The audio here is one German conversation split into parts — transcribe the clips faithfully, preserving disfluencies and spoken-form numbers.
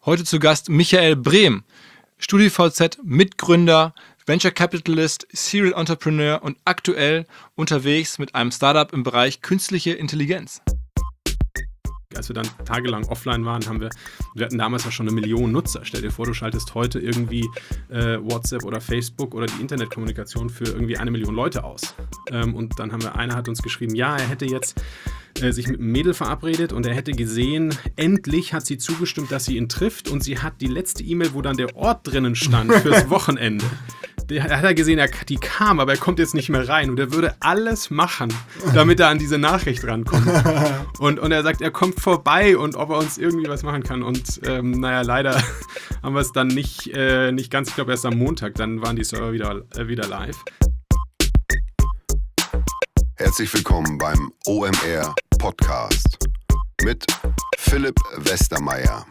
Heute zu Gast Michael Brehm, StudiVZ, Mitgründer, Venture Capitalist, Serial Entrepreneur und aktuell unterwegs mit einem Startup im Bereich künstliche Intelligenz. Als wir dann tagelang offline waren, haben wir, wir hatten damals ja schon eine Million Nutzer. Stell dir vor, du schaltest heute irgendwie äh, WhatsApp oder Facebook oder die Internetkommunikation für irgendwie eine Million Leute aus. Ähm, und dann haben wir, einer hat uns geschrieben, ja, er hätte jetzt äh, sich mit einem Mädel verabredet und er hätte gesehen, endlich hat sie zugestimmt, dass sie ihn trifft und sie hat die letzte E-Mail, wo dann der Ort drinnen stand fürs Wochenende. Der hat er gesehen, er, die kam, aber er kommt jetzt nicht mehr rein und er würde alles machen, damit er an diese Nachricht rankommt. Und, und er sagt, er kommt vorbei und ob er uns irgendwie was machen kann. Und ähm, naja, leider haben wir es dann nicht, äh, nicht ganz, ich glaube erst am Montag, dann waren die Server wieder, äh, wieder live. Herzlich willkommen beim O M R Podcast mit Philipp Westermeier.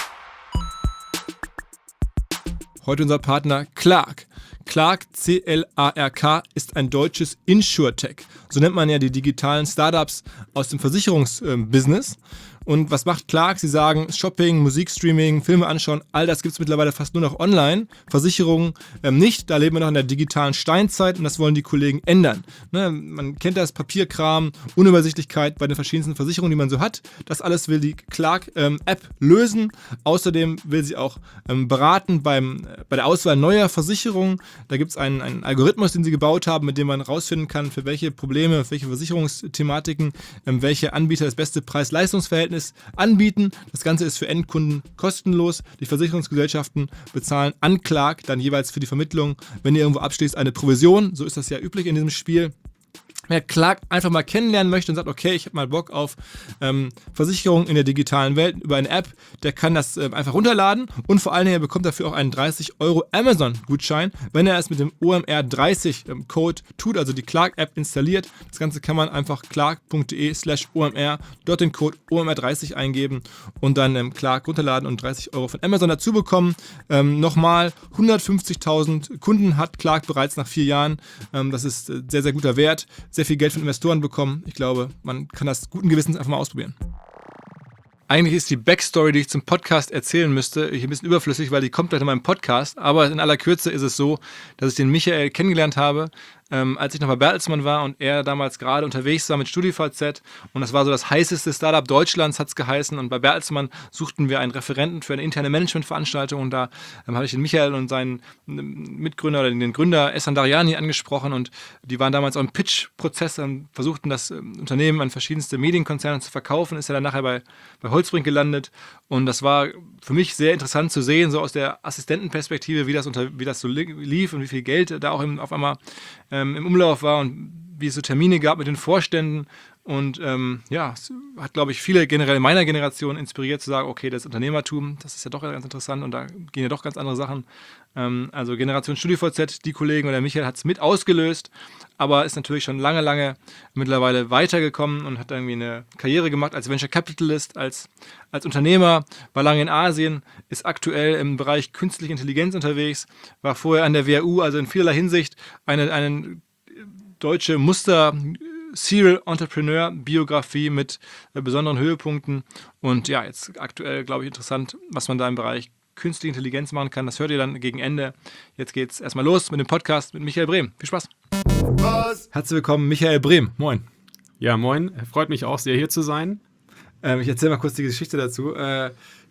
Heute unser Partner Clark. Clark, C L A R K, ist ein deutsches Insurtech. So nennt man ja die digitalen Startups aus dem Versicherungsbusiness. Und was macht Clark? Sie sagen, Shopping, Musikstreaming, Filme anschauen, all das gibt es mittlerweile fast nur noch online. Versicherungen ähm, nicht, da leben wir noch in der digitalen Steinzeit und das wollen die Kollegen ändern. Ne, man kennt das, Papierkram, Unübersichtlichkeit bei den verschiedensten Versicherungen, die man so hat. Das alles will die Clark-App ähm, lösen. Außerdem will sie auch ähm, beraten beim, äh, bei der Auswahl neuer Versicherungen. Da gibt es einen, einen Algorithmus, den sie gebaut haben, mit dem man herausfinden kann, für welche Probleme, für welche Versicherungsthematiken, ähm, welche Anbieter das beste Preis-Leistungs-Verhältnis anbieten. Das Ganze ist für Endkunden kostenlos. Die Versicherungsgesellschaften bezahlen an Clark dann jeweils für die Vermittlung, wenn ihr irgendwo abschließt, eine Provision. So ist das ja üblich in diesem Spiel. Wer Clark einfach mal kennenlernen möchte und sagt, okay, ich habe mal Bock auf ähm, Versicherungen in der digitalen Welt über eine App, der kann das äh, einfach runterladen und vor allen Dingen, er bekommt dafür auch einen dreißig Euro Amazon-Gutschein, wenn er es mit dem O M R dreißig ähm, Code tut, also die Clark-App installiert. Das Ganze kann man einfach clark.de slash OMR, dort den Code O M R dreißig eingeben und dann ähm, Clark runterladen und dreißig Euro von Amazon dazu bekommen. Ähm, nochmal, hundertfünfzigtausend Kunden hat Clark bereits nach vier Jahren. Ähm, das ist äh, sehr, sehr guter Wert. Sehr viel Geld von Investoren bekommen. Ich glaube, man kann das guten Gewissens einfach mal ausprobieren. Eigentlich ist die Backstory, die ich zum Podcast erzählen müsste, hier ein bisschen überflüssig, weil die kommt gleich in meinem Podcast. Aber in aller Kürze ist es so, dass ich den Michael kennengelernt habe, ähm, als ich noch bei Bertelsmann war und er damals gerade unterwegs war mit StudiVZ. Und das war so das heißeste Startup Deutschlands, hat es geheißen. Und bei Bertelsmann suchten wir einen Referenten für eine interne Managementveranstaltung. Und da ähm, habe ich den Michael und seinen Mitgründer oder den Gründer Ehsan Dariani angesprochen. Und die waren damals auch im Pitch-Prozess und versuchten das ähm, Unternehmen an verschiedenste Medienkonzerne zu verkaufen. Ist ja dann nachher bei, bei Holzbrink gelandet. Und das war für mich sehr interessant zu sehen, so aus der Assistentenperspektive, wie das, unter, wie das so lief und wie viel Geld da auch im, auf einmal ähm, im Umlauf war und wie es so Termine gab mit den Vorständen. Und ähm, ja, es hat, glaube ich, viele generell meiner Generation inspiriert zu sagen, okay, das Unternehmertum, das ist ja doch ganz interessant und da gehen ja doch ganz andere Sachen. Ähm, also Generation StudiVZ, die Kollegen oder Michael hat es mit ausgelöst, aber ist natürlich schon lange, lange mittlerweile weitergekommen und hat irgendwie eine Karriere gemacht als Venture Capitalist, als, als Unternehmer, war lange in Asien, ist aktuell im Bereich künstliche Intelligenz unterwegs, war vorher an der W H U, also in vielerlei Hinsicht eine, eine deutsche Muster- Serial Entrepreneur Biografie mit äh, besonderen Höhepunkten und ja, jetzt aktuell, glaube ich, interessant, was man da im Bereich künstliche Intelligenz machen kann. Das hört ihr dann gegen Ende. Jetzt geht's erstmal los mit dem Podcast mit Michael Brehm. Viel Spaß. Was? Herzlich willkommen, Michael Brehm. Moin. Ja, moin. Freut mich auch sehr, hier zu sein. Ähm, ich erzähle mal kurz die Geschichte dazu. Äh,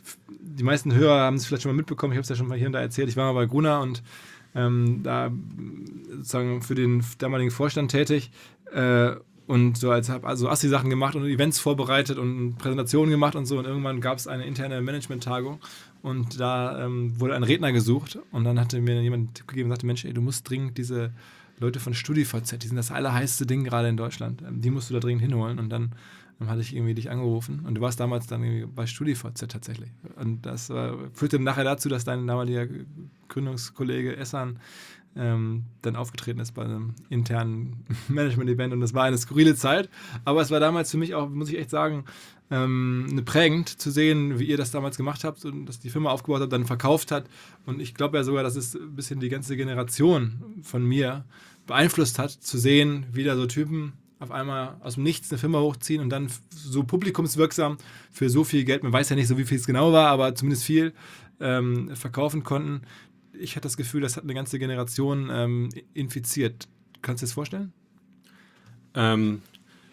die meisten Hörer haben es vielleicht schon mal mitbekommen. Ich habe es ja schon mal hier und da erzählt. Ich war mal bei Gruner und ähm, da sozusagen für den damaligen Vorstand tätig. Äh, Und so als habe also Assi-Sachen gemacht und Events vorbereitet und Präsentationen gemacht und so. Und irgendwann gab es eine interne Management-Tagung und da ähm, wurde ein Redner gesucht. Und dann hatte mir jemand einen Tipp gegeben und sagte, Mensch, ey, du musst dringend diese Leute von StudiVZ, die sind das allerheißeste Ding gerade in Deutschland, ähm, die musst du da dringend hinholen. Und dann, dann hatte ich irgendwie dich angerufen. Und du warst damals dann irgendwie bei StudiVZ tatsächlich. Und das äh, führte nachher dazu, dass dein damaliger Gründungskollege Ehsan Ähm, dann aufgetreten ist bei einem internen Management-Event und das war eine skurrile Zeit, aber es war damals für mich auch, muss ich echt sagen, ähm, prägend zu sehen, wie ihr das damals gemacht habt und dass die Firma aufgebaut habt, dann verkauft hat und ich glaube ja sogar, dass es ein bisschen die ganze Generation von mir beeinflusst hat, zu sehen, wie da so Typen auf einmal aus dem Nichts eine Firma hochziehen und dann so publikumswirksam für so viel Geld, man weiß ja nicht so, wie viel es genau war, aber zumindest viel ähm, verkaufen konnten. Ich hatte das Gefühl, das hat eine ganze Generation ähm, infiziert. Kannst du dir das vorstellen? Ähm,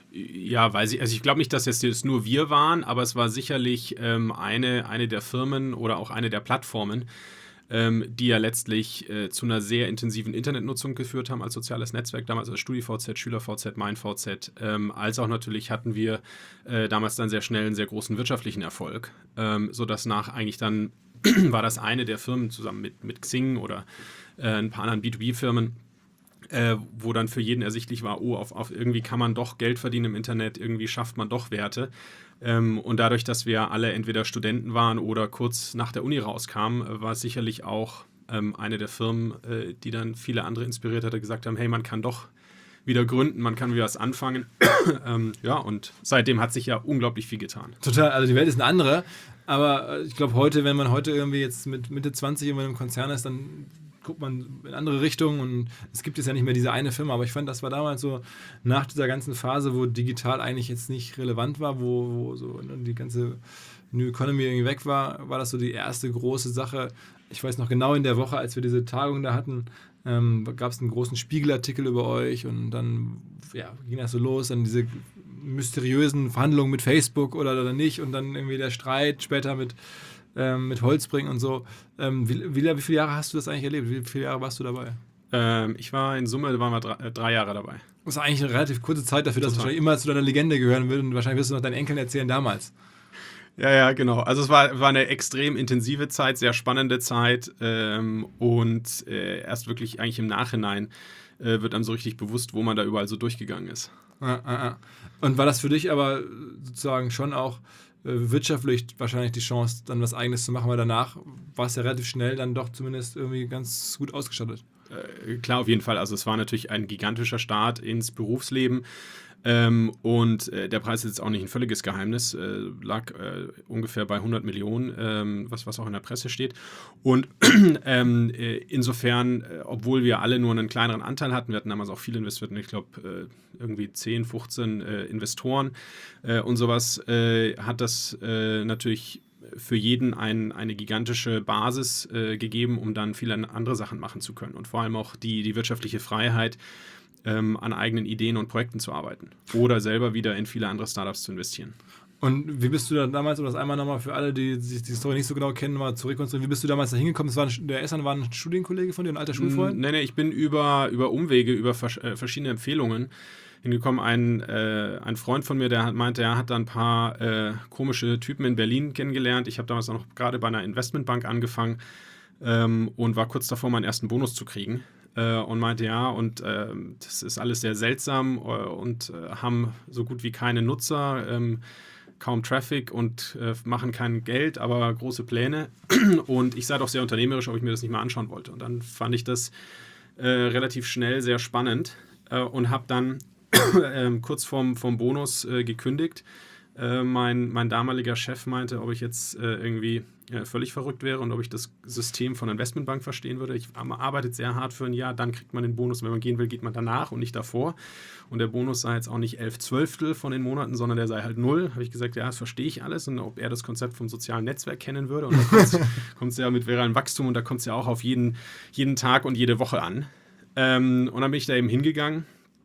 ja, weiß ich, also ich glaube nicht, dass es jetzt nur wir waren, aber es war sicherlich ähm, eine, eine der Firmen oder auch eine der Plattformen, ähm, die ja letztlich äh, zu einer sehr intensiven Internetnutzung geführt haben als soziales Netzwerk, damals als StudiVZ, SchülerVZ, MeinVZ, ähm, als auch natürlich hatten wir äh, damals dann sehr schnell einen sehr großen wirtschaftlichen Erfolg, ähm, sodass nach eigentlich dann war das eine der Firmen zusammen mit, mit Xing oder äh, ein paar anderen B zwei B-Firmen, äh, wo dann für jeden ersichtlich war, oh, auf, auf irgendwie kann man doch Geld verdienen im Internet, irgendwie schafft man doch Werte. Ähm, und dadurch, dass wir alle entweder Studenten waren oder kurz nach der Uni rauskamen, äh, war es sicherlich auch ähm, eine der Firmen, äh, die dann viele andere inspiriert hatte, gesagt haben, hey, man kann doch wieder gründen, man kann wieder was anfangen. ähm, ja, und seitdem hat sich ja unglaublich viel getan. Total, also die Welt ist eine andere, aber ich glaube heute, wenn man heute irgendwie jetzt mit Mitte zwanzig in einem Konzern ist, dann guckt man in andere Richtungen und es gibt jetzt ja nicht mehr diese eine Firma, aber ich fand, das war damals so nach dieser ganzen Phase, wo digital eigentlich jetzt nicht relevant war, wo, wo so die ganze New Economy irgendwie weg war, war das so die erste große Sache. Ich weiß noch genau in der Woche, als wir diese Tagung da hatten, ähm, gab es einen großen Spiegelartikel über euch und dann ja, ging das so los, dann diese mysteriösen Verhandlungen mit Facebook oder, oder nicht und dann irgendwie der Streit später mit, ähm, mit Holzbring und so. Ähm, wie, wie, wie viele Jahre hast du das eigentlich erlebt? Wie viele Jahre warst du dabei? Ähm, ich war in Summe waren wir drei, äh, drei Jahre dabei. Das ist eigentlich eine relativ kurze Zeit dafür, dass es Total. wahrscheinlich immer zu deiner Legende gehören wird und wahrscheinlich wirst du noch deinen Enkeln erzählen damals. Ja, ja, genau. Also es war, war eine extrem intensive Zeit, sehr spannende Zeit ähm, und äh, erst wirklich eigentlich im Nachhinein äh, wird einem so richtig bewusst, wo man da überall so durchgegangen ist. Ah, ah, ah. Und war das für dich aber sozusagen schon auch äh, wirtschaftlich wahrscheinlich die Chance, dann was Eigenes zu machen, weil danach war es ja relativ schnell dann doch zumindest irgendwie ganz gut ausgestattet? Äh, klar, auf jeden Fall. Also es war natürlich ein gigantischer Start ins Berufsleben. Ähm, und äh, der Preis ist jetzt auch nicht ein völliges Geheimnis, äh, lag äh, ungefähr bei hundert Millionen, ähm, was, was auch in der Presse steht. Und ähm, äh, insofern, äh, obwohl wir alle nur einen kleineren Anteil hatten, wir hatten damals auch viele Investoren, ich glaube äh, irgendwie zehn, fünfzehn äh, Investoren äh, und sowas, äh, hat das äh, natürlich für jeden ein, eine gigantische Basis äh, gegeben, um dann viele andere Sachen machen zu können. Und vor allem auch die, die wirtschaftliche Freiheit, ähm, an eigenen Ideen und Projekten zu arbeiten. Oder selber wieder in viele andere Startups zu investieren. Und wie bist du da damals, um das einmal nochmal für alle, die die, die Story nicht so genau kennen, mal zu rekonstruieren, wie bist du damals da hingekommen? Das war ein, der Essan war ein Studienkollege von dir, ein alter Schulfreund? Nee, nee, ich bin über, über Umwege, über vers- äh, verschiedene Empfehlungen hingekommen. Ein, äh, ein Freund von mir, der hat, meinte, er hat da ein paar äh, komische Typen in Berlin kennengelernt. Ich habe damals auch noch gerade bei einer Investmentbank angefangen ähm, und war kurz davor, meinen ersten Bonus zu kriegen. Äh, und meinte, ja, und äh, das ist alles sehr seltsam äh, und äh, haben so gut wie keine Nutzer, ähm, kaum Traffic und äh, machen kein Geld, aber große Pläne. Und ich sei doch sehr unternehmerisch, ob ich mir das nicht mal anschauen wollte. Und dann fand ich das äh, relativ schnell sehr spannend äh, und habe dann äh, kurz vorm, vorm Bonus äh, gekündigt. Äh, mein, mein damaliger Chef meinte, ob ich jetzt äh, irgendwie äh, völlig verrückt wäre und ob ich das System von Investmentbank verstehen würde. Ich man arbeitet sehr hart für ein Jahr, dann kriegt man den Bonus. Wenn man gehen will, geht man danach und nicht davor. Und der Bonus sei jetzt auch nicht elf Zwölftel von den Monaten, sondern der sei halt null. Habe ich gesagt, ja, das verstehe ich alles. Und ob er das Konzept vom sozialen Netzwerk kennen würde. Und da kommt es ja mit viralem Wachstum und da kommt es ja auch auf jeden, jeden Tag und jede Woche an. Ähm, und dann bin ich da eben hingegangen.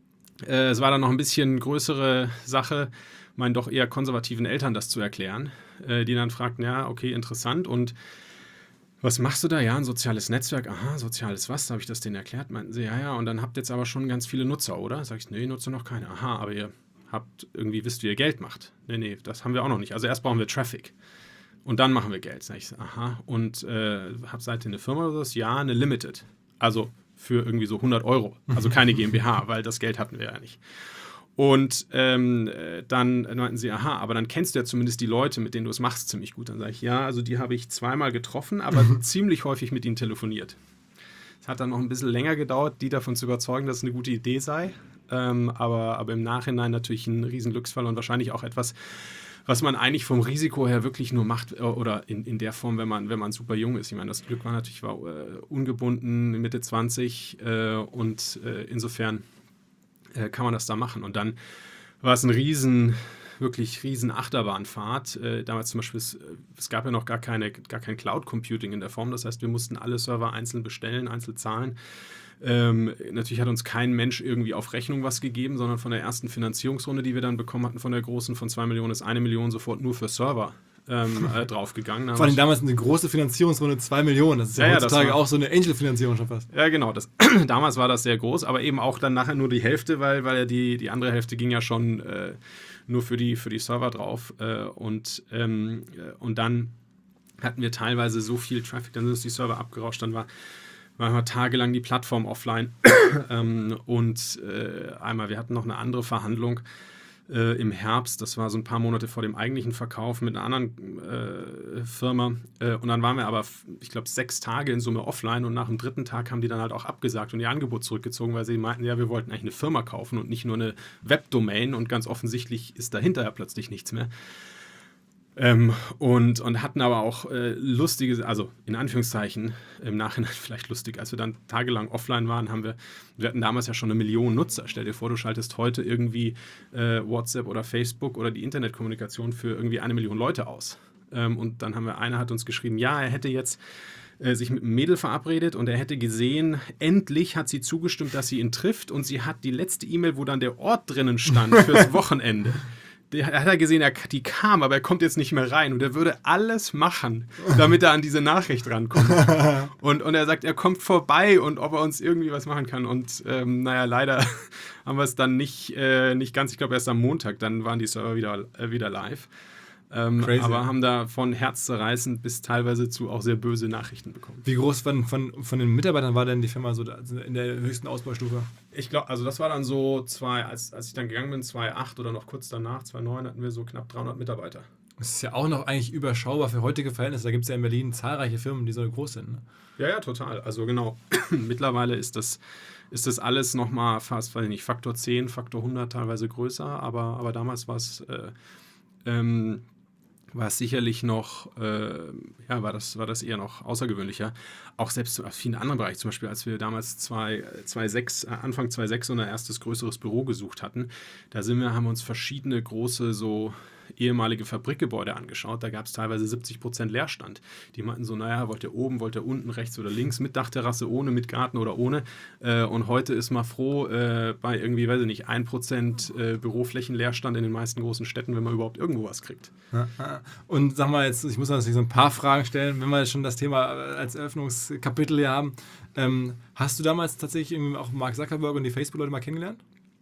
Äh, es war dann noch ein bisschen größere Sache, meinen doch eher konservativen Eltern das zu erklären, äh, die dann fragten, ja, okay, interessant, und was machst du da? Ja, ein soziales Netzwerk. Aha, soziales was? Da habe ich das denen erklärt. Meinten sie, ja, ja, und dann habt ihr jetzt aber schon ganz viele Nutzer, oder? Sag ich, nee, nutze noch keine. Aha, aber ihr habt irgendwie, wisst, wie ihr Geld macht. Nee, nee, das haben wir auch noch nicht. Also erst brauchen wir Traffic und dann machen wir Geld. Sag ich, aha, und äh, habt seid ihr eine Firma oder so? Ja, eine Limited. Also für irgendwie so hundert Euro. Also keine GmbH, weil das Geld hatten wir ja nicht. Und ähm, dann meinten sie, aha, aber dann kennst du ja zumindest die Leute, mit denen du es machst, ziemlich gut. Dann sage ich, ja, also die habe ich zweimal getroffen, aber ziemlich häufig mit ihnen telefoniert. Es hat dann noch ein bisschen länger gedauert, die davon zu überzeugen, dass es eine gute Idee sei. Ähm, aber, aber im Nachhinein natürlich ein riesen Glücksfall und wahrscheinlich auch etwas, was man eigentlich vom Risiko her wirklich nur macht, oder in, in der Form, wenn man, wenn man super jung ist. Ich meine, das Glück war natürlich, ich war äh, ungebunden, Mitte zwanzig äh, und äh, insofern äh, kann man das da machen. Und dann war es ein riesen, wirklich riesen Achterbahnfahrt. Äh, damals zum Beispiel, es, es gab ja noch gar, keine, gar kein Cloud-Computing in der Form. Das heißt, wir mussten alle Server einzeln bestellen, einzeln zahlen. Ähm, natürlich hat uns kein Mensch irgendwie auf Rechnung was gegeben, sondern von der ersten Finanzierungsrunde, die wir dann bekommen hatten, von der großen, von zwei Millionen, ist eine Million sofort nur für Server ähm, äh, draufgegangen. Vor allem damals eine große Finanzierungsrunde, zwei Millionen. Das ist ja, ja heutzutage ja, war, auch so eine Angel-Finanzierung schon fast. Ja, genau. Das, damals war das sehr groß, aber eben auch dann nachher nur die Hälfte, weil, weil die, die andere Hälfte ging ja schon äh, nur für die, für die Server drauf. Äh, und, ähm, und dann hatten wir teilweise so viel Traffic, dann sind uns die Server abgerauscht, dann war waren wir tagelang die Plattform offline. ähm, und äh, einmal, wir hatten noch eine andere Verhandlung äh, im Herbst, das war so ein paar Monate vor dem eigentlichen Verkauf mit einer anderen äh, Firma. Äh, und dann waren wir aber, ich glaube, sechs Tage in Summe offline und nach dem dritten Tag haben die dann halt auch abgesagt und ihr Angebot zurückgezogen, weil sie meinten, ja, wir wollten eigentlich eine Firma kaufen und nicht nur eine Webdomain und ganz offensichtlich ist dahinter ja plötzlich nichts mehr. Ähm, und, und hatten aber auch äh, lustige, also in Anführungszeichen, im Nachhinein vielleicht lustig, als wir dann tagelang offline waren, haben wir, wir hatten damals ja schon eine Million Nutzer. Stell dir vor, du schaltest heute irgendwie äh, WhatsApp oder Facebook oder die Internetkommunikation für irgendwie eine Million Leute aus. Ähm, und dann haben wir, einer hat uns geschrieben, ja, er hätte jetzt äh, sich mit einem Mädel verabredet und er hätte gesehen, endlich hat sie zugestimmt, dass sie ihn trifft und sie hat die letzte E-Mail, wo dann der Ort drinnen stand fürs Wochenende. Der hat er gesehen, er, die kam, aber er kommt jetzt nicht mehr rein. Und er würde alles machen, damit er an diese Nachricht rankommt. Und, und er sagt, er kommt vorbei und ob er uns irgendwie was machen kann. Und ähm, naja, leider haben wir es dann nicht, äh, nicht ganz. Ich glaube, erst am Montag, dann waren die Server wieder, äh, wieder live. Ähm, aber haben da von herzzerreißend bis teilweise zu auch sehr böse Nachrichten bekommen. Wie groß von, von, von den Mitarbeitern war denn die Firma so in der höchsten Ausbaustufe? Ich glaube, also das war dann so zwei, als, als ich dann gegangen bin, zwei Komma acht oder noch kurz danach, zwei Komma neun, hatten wir so knapp dreihundert Mitarbeiter. Das ist ja auch noch eigentlich überschaubar für heutige Verhältnisse. Da gibt es ja in Berlin zahlreiche Firmen, die so groß sind. Ne? Ja, ja, total. Also genau, mittlerweile ist das, ist das alles nochmal fast, weiß ich nicht, Faktor zehn, Faktor hundert teilweise größer, aber, aber damals war es äh, ähm, war es sicherlich noch, äh, ja, war das, war das eher noch außergewöhnlicher. Auch selbst aus vielen anderen Bereichen, zum Beispiel als wir damals zwei, zwei sechs, Anfang zwei Komma sechs unser erstes größeres Büro gesucht hatten, da sind wir, haben uns verschiedene große so ehemalige Fabrikgebäude angeschaut, da gab es teilweise siebzig Prozent Leerstand. Die meinten so, naja, wollt ihr oben, wollt ihr unten, rechts oder links, mit Dachterrasse, ohne, mit Garten oder ohne. Äh, und heute ist man froh äh, bei irgendwie, weiß ich nicht, ein Prozent äh, Büroflächenleerstand in den meisten großen Städten, wenn man überhaupt irgendwo was kriegt. Und sag mal jetzt, ich muss natürlich so ein paar Fragen stellen, wenn wir jetzt schon das Thema als Eröffnungskapitel hier haben. Ähm, hast du damals tatsächlich irgendwie auch Mark Zuckerberg und die Facebook-Leute mal kennengelernt?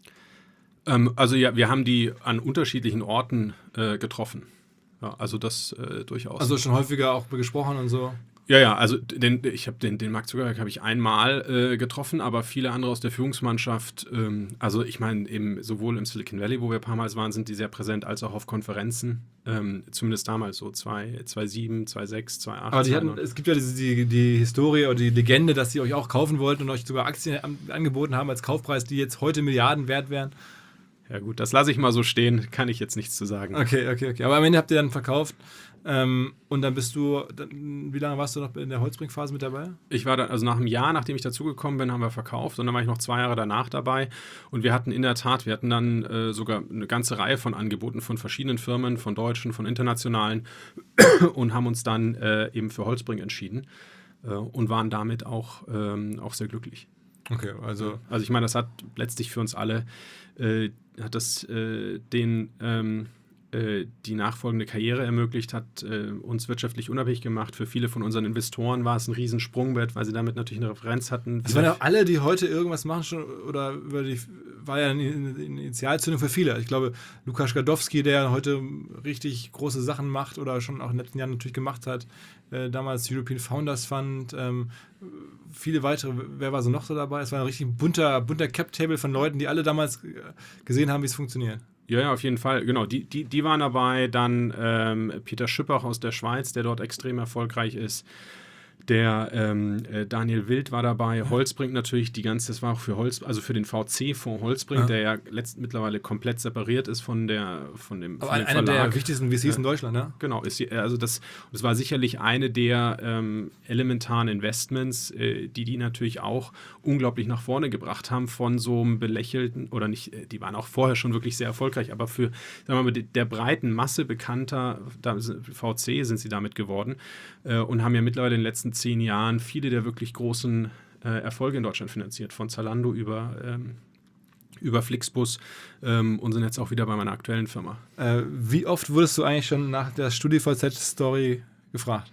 Ähm, also ja, wir haben die an unterschiedlichen Orten äh, getroffen. Ja, also das äh, durchaus. Also schon häufiger auch gesprochen und so? Ja, ja, also den, ich habe den, den Mark Zuckerberg habe ich einmal äh, getroffen, aber viele andere aus der Führungsmannschaft, ähm, also ich meine, eben sowohl im Silicon Valley, wo wir ein paar Mal waren, sind die sehr präsent, als auch auf Konferenzen, ähm, zumindest damals so zwei Komma sieben, zwei Komma sechs, zwei Komma acht. Aber die hatten, es gibt ja diese, die, die Historie oder die Legende, dass sie euch auch kaufen wollten und euch sogar Aktien an, angeboten haben als Kaufpreis, die jetzt heute Milliarden wert wären. Ja gut, das lasse ich mal so stehen, kann ich jetzt nichts zu sagen. Okay, okay, okay. Aber am Ende habt ihr dann verkauft ähm, und dann bist du, dann, wie lange warst du noch in der Holzbrink-Phase mit dabei? Ich war dann, also nach einem Jahr, nachdem ich dazugekommen bin, haben wir verkauft und dann war ich noch zwei Jahre danach dabei und wir hatten in der Tat, wir hatten dann äh, sogar eine ganze Reihe von Angeboten von verschiedenen Firmen, von deutschen, von internationalen und haben uns dann äh, eben für Holzbrink entschieden äh, und waren damit auch, ähm, auch sehr glücklich. Okay, also... Also ich meine, das hat letztlich für uns alle äh, hat das äh, den, ähm, äh, die nachfolgende Karriere ermöglicht, hat äh, uns wirtschaftlich unabhängig gemacht. Für viele von unseren Investoren war es ein Riesensprungbrett, weil sie damit natürlich eine Referenz hatten. Das waren ja alle, die heute irgendwas machen schon, oder über die, war ja eine Initialzündung für viele. Ich glaube, Lukas Gadowski, der heute richtig große Sachen macht oder schon auch in den letzten Jahren natürlich gemacht hat, äh, damals European Founders Fund, ähm, viele weitere, wer war so noch so dabei? Es war ein richtig bunter, bunter Cap-Table von Leuten, die alle damals gesehen haben, wie es funktioniert. Ja, ja, auf jeden Fall. Genau, die, die, die waren dabei. Dann ähm, Peter Schippach aus der Schweiz, der dort extrem erfolgreich ist. Der ähm, äh, Daniel Wild war dabei, Holzbrink natürlich, die ganze, das war auch für Holz, also für den V C-Fonds Holzbrink, ja. der ja letzt, mittlerweile komplett separiert ist von der von dem, Aber von dem einer Verlag. der wichtigsten V Cs Ja. in Deutschland, ne? Genau, ist, also das, das war sicherlich eine der ähm, elementaren Investments, äh, die die natürlich auch unglaublich nach vorne gebracht haben von so einem belächelten, oder nicht, äh, die waren auch vorher schon wirklich sehr erfolgreich, aber für, sagen wir mal, der, der breiten Masse bekannter da, V C sind sie damit geworden äh, und haben ja mittlerweile in den letzten zehn Jahren viele der wirklich großen äh, Erfolge in Deutschland finanziert, von Zalando über, ähm, über Flixbus ähm, und sind jetzt auch wieder bei meiner aktuellen Firma. Äh, wie oft wurdest du eigentlich schon nach der StudiVZ-Story gefragt?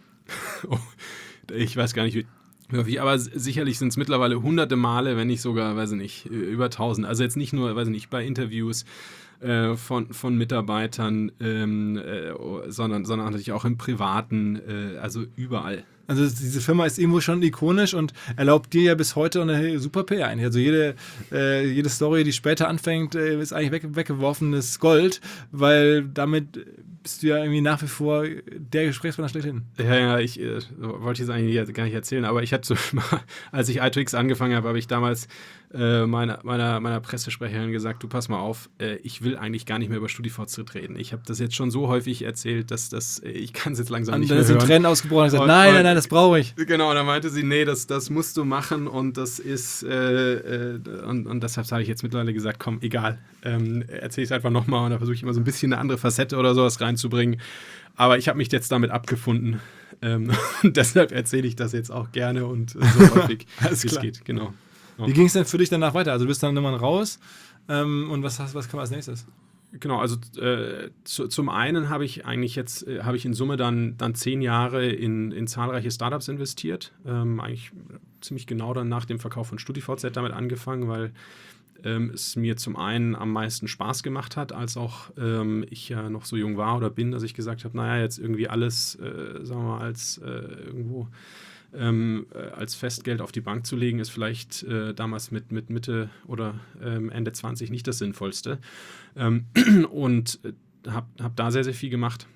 Oh, ich weiß gar nicht, wie, wie aber sicherlich sind es mittlerweile hunderte Male, wenn nicht sogar, weiß ich nicht, über tausend. Also jetzt nicht nur, weiß ich nicht, bei Interviews äh, von, von Mitarbeitern, ähm, äh, sondern, sondern natürlich auch im Privaten, äh, also überall. Also diese Firma ist irgendwo schon ikonisch und erlaubt dir ja bis heute eine super P R eigentlich. Also jede, äh, jede Story, die später anfängt, äh, ist eigentlich weg, weggeworfenes Gold, weil damit bist du ja irgendwie nach wie vor der Gesprächspartner schlechthin. Ja, ja, ich äh, wollte jetzt eigentlich gar nicht erzählen, aber ich hatte so, als ich I zwei X angefangen habe, habe ich damals äh, meiner, meiner, meiner Pressesprecherin gesagt, du pass mal auf, äh, ich will eigentlich gar nicht mehr über StudiVZ reden. Ich habe das jetzt schon so häufig erzählt, dass das, äh, ich kann es jetzt langsam Und nicht dann mehr ist in hören. Tränen ausgebrochen und gesagt, Und- nein, und- nein, nein, das brauche ich. Genau, und dann meinte sie, nee, das, das musst du machen und das ist, äh, äh, und, und deshalb habe ich jetzt mittlerweile gesagt, komm, egal, ähm, erzähle ich es einfach nochmal und da versuche ich immer so ein bisschen eine andere Facette oder sowas reinzubringen. Aber ich habe mich jetzt damit abgefunden ähm, und deshalb erzähle ich das jetzt auch gerne und so häufig Alles wie es klar. geht, genau. Ja. Wie ging es denn für dich danach weiter? Also du bist dann irgendwann raus ähm, und was, hast, was kam als nächstes? Genau, also äh, zu, zum einen habe ich eigentlich jetzt, äh, habe ich in Summe dann, dann zehn Jahre in, in zahlreiche Startups investiert. Ähm, eigentlich ziemlich genau dann nach dem Verkauf von StudiVZ damit angefangen, weil ähm, es mir zum einen am meisten Spaß gemacht hat, als auch ähm, ich ja noch so jung war oder bin, dass ich gesagt habe, naja, jetzt irgendwie alles, äh, sagen wir mal, als äh, irgendwo Ähm, äh, als Festgeld auf die Bank zu legen, ist vielleicht äh, damals mit, mit Mitte oder ähm, Ende zwanzig nicht das Sinnvollste. Ähm, und äh, habe hab da sehr, sehr viel gemacht.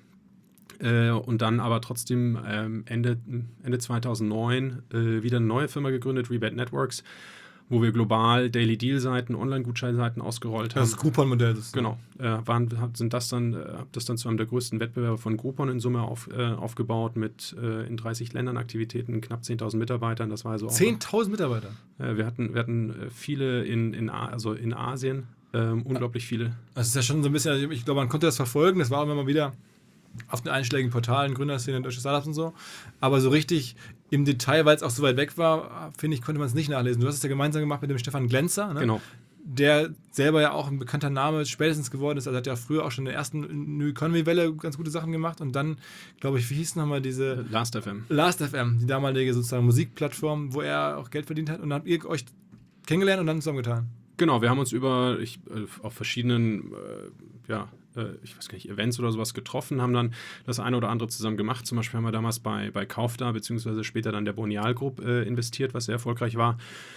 Äh, und dann aber trotzdem ähm, Ende, Ende zweitausendneun äh, wieder eine neue Firma gegründet, Rebate Networks, wo wir global Daily Deal-Seiten, Online-Gutscheinseiten ausgerollt haben. Das Groupon-Modell. Das Genau, äh, waren, sind das dann, äh, habe das dann zu einem der größten Wettbewerber von Groupon in Summe auf, äh, aufgebaut mit äh, in dreißig Ländern Aktivitäten, knapp zehntausend Mitarbeitern. Das war also auch, zehntausend Mitarbeiter. äh, wir hatten, wir hatten äh, viele in, in, A- also in Asien, ähm, unglaublich viele. Das ist ja schon so ein bisschen, also ich glaube, man konnte das verfolgen. Das war immer mal wieder auf den einschlägigen Portalen, Gründerszene, deutsche Startups und so. Aber so richtig im Detail, weil es auch so weit weg war, finde ich, konnte man es nicht nachlesen. Du hast es ja gemeinsam gemacht mit dem Stefan Glänzer, ne? Genau. Der selber ja auch ein bekannter Name spätestens geworden ist. Also hat ja früher auch schon in der ersten New Economy-Welle ganz gute Sachen gemacht. Und dann, glaube ich, wie hieß nochmal diese Last F M. Last F M, die damalige sozusagen Musikplattform, wo er auch Geld verdient hat. Und dann habt ihr euch kennengelernt und dann zusammengetan. Genau, wir haben uns über ich, äh, auf verschiedenen äh, ja, äh, ich weiß gar nicht, Events oder sowas getroffen, haben dann das eine oder andere zusammen gemacht. Zum Beispiel haben wir damals bei, bei Kaufda, beziehungsweise später dann der Bonial Group äh, investiert, was sehr erfolgreich war.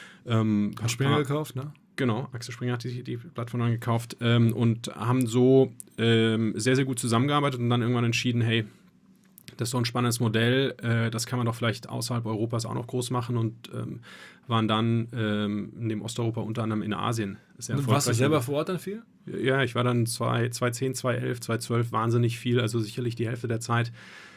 Ähm, Hat Springer ah, gekauft, ne? Genau, Axel Springer hat die, die Plattform dann gekauft ähm, und haben so ähm, sehr, sehr gut zusammengearbeitet und dann irgendwann entschieden, hey, das ist so ein spannendes Modell, äh, das kann man doch vielleicht außerhalb Europas auch noch groß machen und ähm, waren dann ähm, neben Osteuropa unter anderem in Asien sehr Und erfolgreich. warst du selber vor Ort dann viel? Ja, ich war dann zwanzig zehn, zwanzig elf, zwanzig zwölf wahnsinnig viel, also sicherlich die Hälfte der Zeit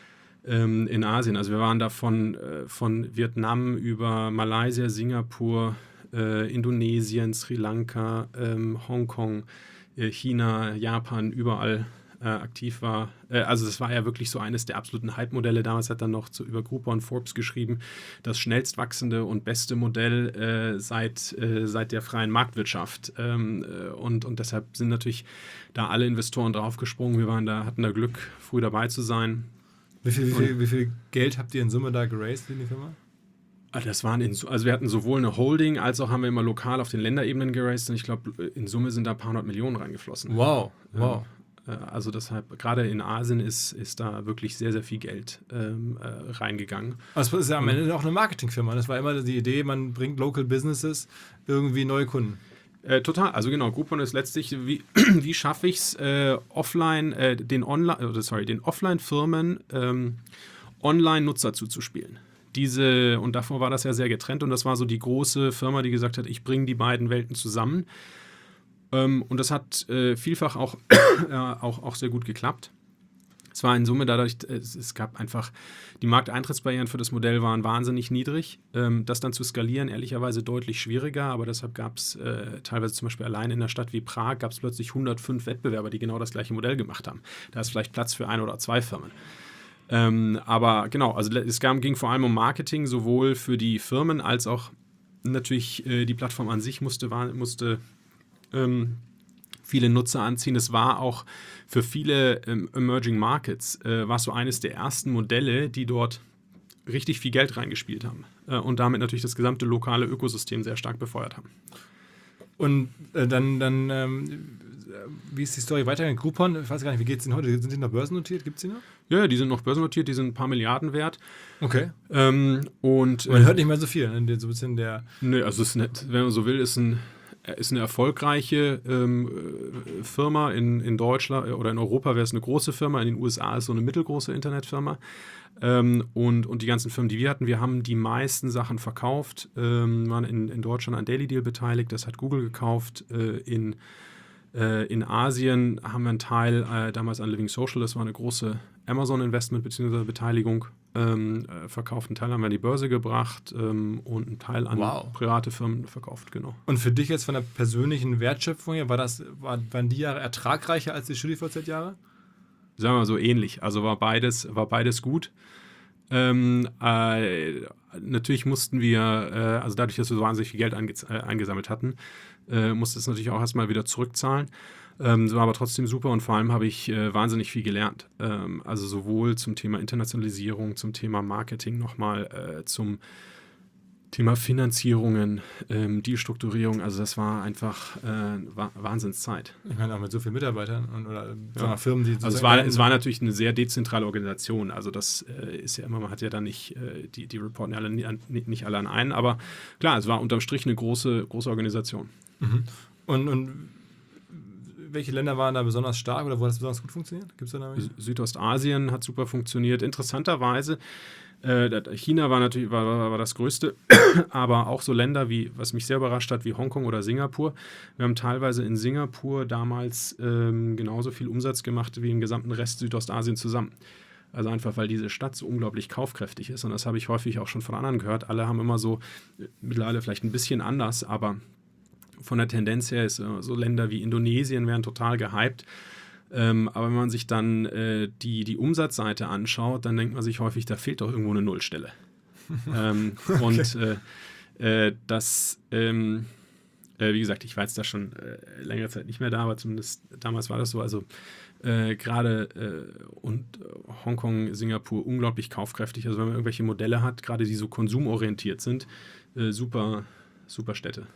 ähm, in Asien. Also wir waren da von, äh, von Vietnam über Malaysia, Singapur, äh, Indonesien, Sri Lanka, ähm, Hongkong, äh, China, Japan, überall äh, aktiv war. Äh, also das war ja wirklich so eines der absoluten Hype-Modelle. Damals hat dann noch zu, über Groupon Forbes geschrieben, das schnellst wachsende und beste Modell äh, seit, äh, seit der freien Marktwirtschaft. Ähm, äh, und, und deshalb sind natürlich da alle Investoren draufgesprungen. Wir waren da, hatten da Glück, früh dabei zu sein. Wie viel, wie, viel, wie viel Geld habt ihr in Summe da geraced in die Firma? Das waren in, also wir hatten sowohl eine Holding, als auch haben wir immer lokal auf den Länderebenen geraced und ich glaube, in Summe sind da ein paar hundert Millionen reingeflossen. Wow, wow. Ja, also deshalb, gerade in Asien ist, ist da wirklich sehr, sehr viel Geld ähm, äh, reingegangen. Also es ist ja am Ende auch eine Marketingfirma. Das war immer die Idee, man bringt Local Businesses irgendwie neue Kunden. Äh, total, also genau, Groupon ist letztlich, wie, wie schaffe ich es, äh, offline, äh, den Online, äh, sorry, den Offline-Firmen ähm, Online-Nutzer zuzuspielen, diese, und davor war das ja sehr getrennt und das war so die große Firma, die gesagt hat, ich bringe die beiden Welten zusammen. Ähm, und das hat äh, vielfach auch, äh, auch, auch sehr gut geklappt. Es war in Summe dadurch, es, es gab einfach, die Markteintrittsbarrieren für das Modell waren wahnsinnig niedrig. Ähm, das dann zu skalieren, ehrlicherweise deutlich schwieriger, aber deshalb gab es äh, teilweise zum Beispiel allein in einer Stadt wie Prag gab es plötzlich hundertfünf Wettbewerber, die genau das gleiche Modell gemacht haben. Da ist vielleicht Platz für ein oder zwei Firmen. Ähm, aber genau, also es ging vor allem um Marketing, sowohl für die Firmen als auch natürlich äh, die Plattform an sich musste, war, musste ähm, viele Nutzer anziehen. Es war auch für viele ähm, Emerging Markets, äh, war so eines der ersten Modelle, die dort richtig viel Geld reingespielt haben äh, und damit natürlich das gesamte lokale Ökosystem sehr stark befeuert haben. Und äh, dann, dann ähm, wie ist die Story weitergegangen? Groupon, ich weiß gar nicht, wie geht es denn heute? Sind die noch börsennotiert? Gibt es die noch? Ja, die sind noch börsennotiert, die sind ein paar Milliarden wert. Okay. Ähm, und, Man äh, hört nicht mehr so viel, ne? So ein bisschen der... Nee, also es ist nicht, wenn man so will, ist ein ist eine erfolgreiche ähm, Firma in, in Deutschland oder in Europa wäre es eine große Firma, in den U S A ist so eine mittelgroße Internetfirma. Ähm, und, und die ganzen Firmen, die wir hatten, wir haben die meisten Sachen verkauft, ähm, waren in, in Deutschland an Daily Deal beteiligt, das hat Google gekauft. Äh, in, äh, in Asien haben wir einen Teil äh, damals an Living Social, das war eine große Amazon-Investment bzw. Beteiligung. Ähm, äh, verkauft. Einen Teil haben wir an die Börse gebracht ähm, und einen Teil an wow. private Firmen verkauft, genau. Und für dich jetzt von der persönlichen Wertschöpfung her, war das, war, waren die Jahre ertragreicher als die StudiVZ-Jahre? Sagen wir mal so ähnlich. Also war beides, war beides gut. Ähm, äh, natürlich mussten wir, äh, also dadurch, dass wir so wahnsinnig viel Geld ange- äh, eingesammelt hatten, äh, musste es natürlich auch erstmal wieder zurückzahlen. Ähm, das war aber trotzdem super und vor allem habe ich äh, wahnsinnig viel gelernt. Ähm, also sowohl zum Thema Internationalisierung, zum Thema Marketing nochmal, äh, zum Thema Finanzierungen, ähm, Dealstrukturierung. Also das war einfach äh, Wah- Wahnsinnszeit. Ich meine auch mit so vielen Mitarbeitern und, oder ja. Firmen, die... Also es war, es war natürlich eine sehr dezentrale Organisation. Also das äh, ist ja immer, man hat ja dann nicht, äh, die, die reporten ja alle, nicht, nicht alle an einen, aber klar, es war unterm Strich eine große, große Organisation. Mhm. Und, und welche Länder waren da besonders stark oder wo hat das besonders gut funktioniert? Gibt's da da Südostasien hat super funktioniert. Interessanterweise, äh, China war natürlich war, war, war das Größte, aber auch so Länder wie, was mich sehr überrascht hat, wie Hongkong oder Singapur. Wir haben teilweise in Singapur damals ähm, genauso viel Umsatz gemacht wie im gesamten Rest Südostasien zusammen. Also einfach, weil diese Stadt so unglaublich kaufkräftig ist. Und das habe ich häufig auch schon von anderen gehört. Alle haben immer so, mittlerweile vielleicht ein bisschen anders, aber von der Tendenz her ist äh, so Länder wie Indonesien werden total gehypt. Ähm, aber wenn man sich dann äh, die, die Umsatzseite anschaut, dann denkt man sich häufig, da fehlt doch irgendwo eine Nullstelle. ähm, okay. Und äh, äh, das, ähm, äh, wie gesagt, ich war jetzt da schon äh, längere Zeit nicht mehr da, aber zumindest damals war das so. Also äh, gerade äh, und äh, Hongkong, Singapur unglaublich kaufkräftig. Also wenn man irgendwelche Modelle hat, gerade die so konsumorientiert sind, äh, super, super Städte.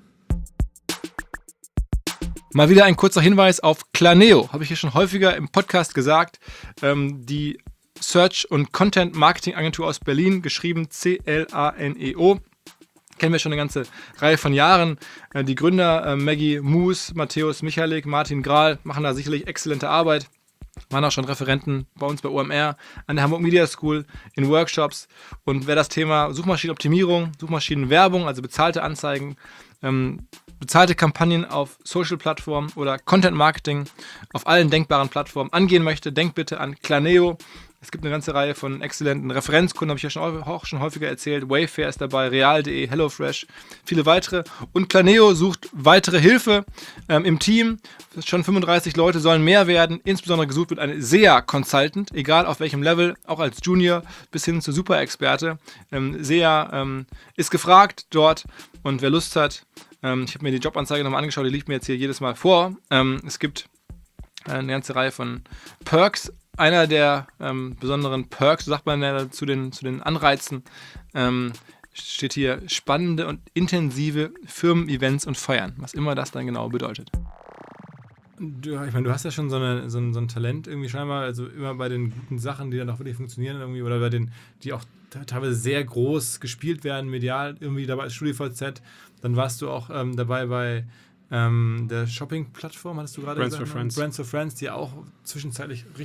Mal wieder ein kurzer Hinweis auf Claneo. Habe ich hier schon häufiger im Podcast gesagt. Ähm, die Search- und Content-Marketing-Agentur aus Berlin, geschrieben C L A N E O. Kennen wir schon eine ganze Reihe von Jahren. Äh, die Gründer äh, Maggie Moos, Matthäus Michalik, Martin Grahl machen da sicherlich exzellente Arbeit. Waren auch schon Referenten bei uns bei O M R, an der Hamburg Media School, in Workshops. Und wer das Thema Suchmaschinenoptimierung, Suchmaschinenwerbung, also bezahlte Anzeigen, ähm, bezahlte Kampagnen auf Social-Plattformen oder Content-Marketing auf allen denkbaren Plattformen angehen möchte, denkt bitte an Claneo. Es gibt eine ganze Reihe von exzellenten Referenzkunden, habe ich ja schon, auch schon häufiger erzählt. Wayfair ist dabei, Real punkt de, HelloFresh, viele weitere. Und Claneo sucht weitere Hilfe ähm, im Team. Schon fünfunddreißig Leute sollen mehr werden. Insbesondere gesucht wird ein S E A-Consultant, egal auf welchem Level, auch als Junior bis hin zu Super-Experte. Ähm, S E A ähm, ist gefragt dort und wer Lust hat, ähm, ich habe mir die Jobanzeige nochmal angeschaut, die liegt mir jetzt hier jedes Mal vor. Ähm, es gibt eine ganze Reihe von Perks. Einer der ähm, besonderen Perks, so sagt man ja zu den, zu den Anreizen, ähm, steht hier spannende und intensive Firmen-Events und Feiern, was immer das dann genau bedeutet. Du, ich meine, du hast ja schon so, eine, so, ein, so ein Talent irgendwie scheinbar, also immer bei den guten Sachen, die dann auch wirklich funktionieren irgendwie oder bei den, die auch teilweise sehr groß gespielt werden, medial irgendwie dabei als StudiVZ. Dann warst du auch ähm, dabei bei ähm, der Shopping-Plattform, hattest du gerade Brands gesagt? for Friends. Brands for Friends, die auch zwischenzeitlich richtig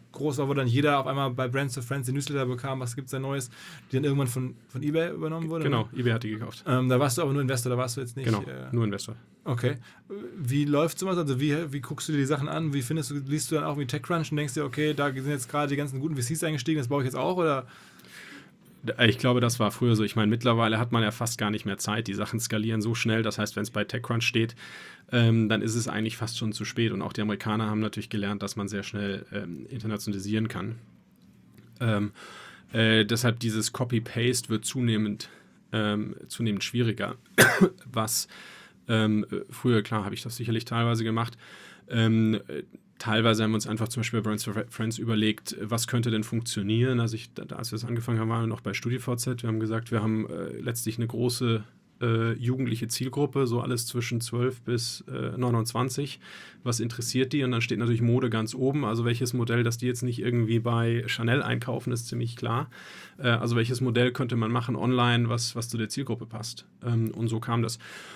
groß war, wo dann jeder auf einmal bei Brands to Friends den Newsletter bekam, was gibt es da Neues, die dann irgendwann von, von eBay übernommen wurde? Genau, ne? eBay hat die gekauft. Ähm, da warst du aber nur Investor, da warst du jetzt nicht... Genau, Äh, nur Investor. Okay. Wie läuft sowas? Also wie, wie guckst du dir die Sachen an? Wie findest du, liest du dann auch wie TechCrunch und denkst dir, okay, da sind jetzt gerade die ganzen guten V Cs eingestiegen, das brauche ich jetzt auch, oder... Ich glaube, das war früher so. Ich meine, mittlerweile hat man ja fast gar nicht mehr Zeit. Die Sachen skalieren so schnell. Das heißt, wenn es bei TechCrunch steht, ähm, dann ist es eigentlich fast schon zu spät. Und auch die Amerikaner haben natürlich gelernt, dass man sehr schnell ähm, internationalisieren kann. Ähm, äh, deshalb dieses Copy-Paste wird zunehmend, ähm, zunehmend schwieriger. Was ähm, früher, klar, habe ich das sicherlich teilweise gemacht. Ähm, Teilweise haben wir uns einfach zum Beispiel bei Brands for Friends überlegt, was könnte denn funktionieren. Also ich, als wir das angefangen haben, waren wir noch bei StudiVZ. Wir haben gesagt, wir haben äh, letztlich eine große äh, jugendliche Zielgruppe, so alles zwischen zwölf bis äh, neunundzwanzig. Was interessiert die? Und dann steht natürlich Mode ganz oben. Also welches Modell, dass die jetzt nicht irgendwie bei Chanel einkaufen, ist ziemlich klar. Äh, also welches Modell könnte man machen online, was, was zu der Zielgruppe passt. Ähm, und so kam das.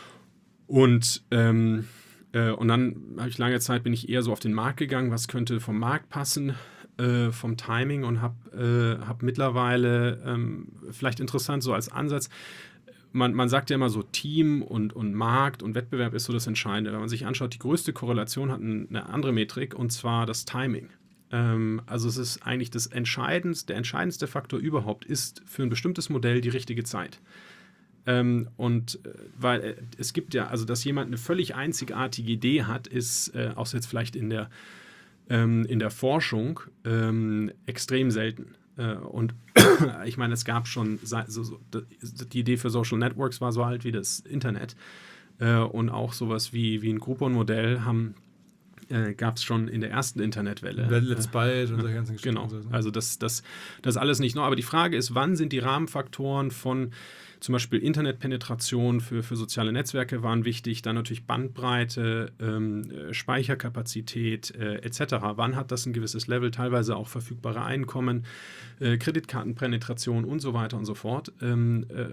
Und ähm, Und dann habe ich lange Zeit, bin ich eher so auf den Markt gegangen, was könnte vom Markt passen, äh, vom Timing, und habe äh, hab mittlerweile, ähm, vielleicht interessant so als Ansatz, man, man sagt ja immer so, Team und, und Markt und Wettbewerb ist so das Entscheidende. Wenn man sich anschaut, die größte Korrelation hat eine andere Metrik, und zwar das Timing. Ähm, also es ist eigentlich das entscheidendste, der entscheidendste Faktor überhaupt ist für ein bestimmtes Modell die richtige Zeit. Ähm, und äh, weil äh, es gibt ja, also dass jemand eine völlig einzigartige Idee hat, ist, äh, auch jetzt vielleicht in der, ähm, in der Forschung, ähm, extrem selten. Äh, und ich meine, es gab schon, so, so, die Idee für Social Networks war so alt wie das Internet. Äh, und auch sowas wie, wie ein Groupon-Modell haben Äh, gab es schon in der ersten Internetwelle. Let's Buy und solche ganzen Geschichten. Genau, also das, das, das alles nicht nur. Aber die Frage ist, wann sind die Rahmenfaktoren von zum Beispiel Internetpenetration für, für soziale Netzwerke waren wichtig, dann natürlich Bandbreite, ähm, Speicherkapazität äh, et cetera. Wann hat das ein gewisses Level, teilweise auch verfügbare Einkommen, äh, Kreditkartenpenetration und so weiter und so fort. Ähm, äh,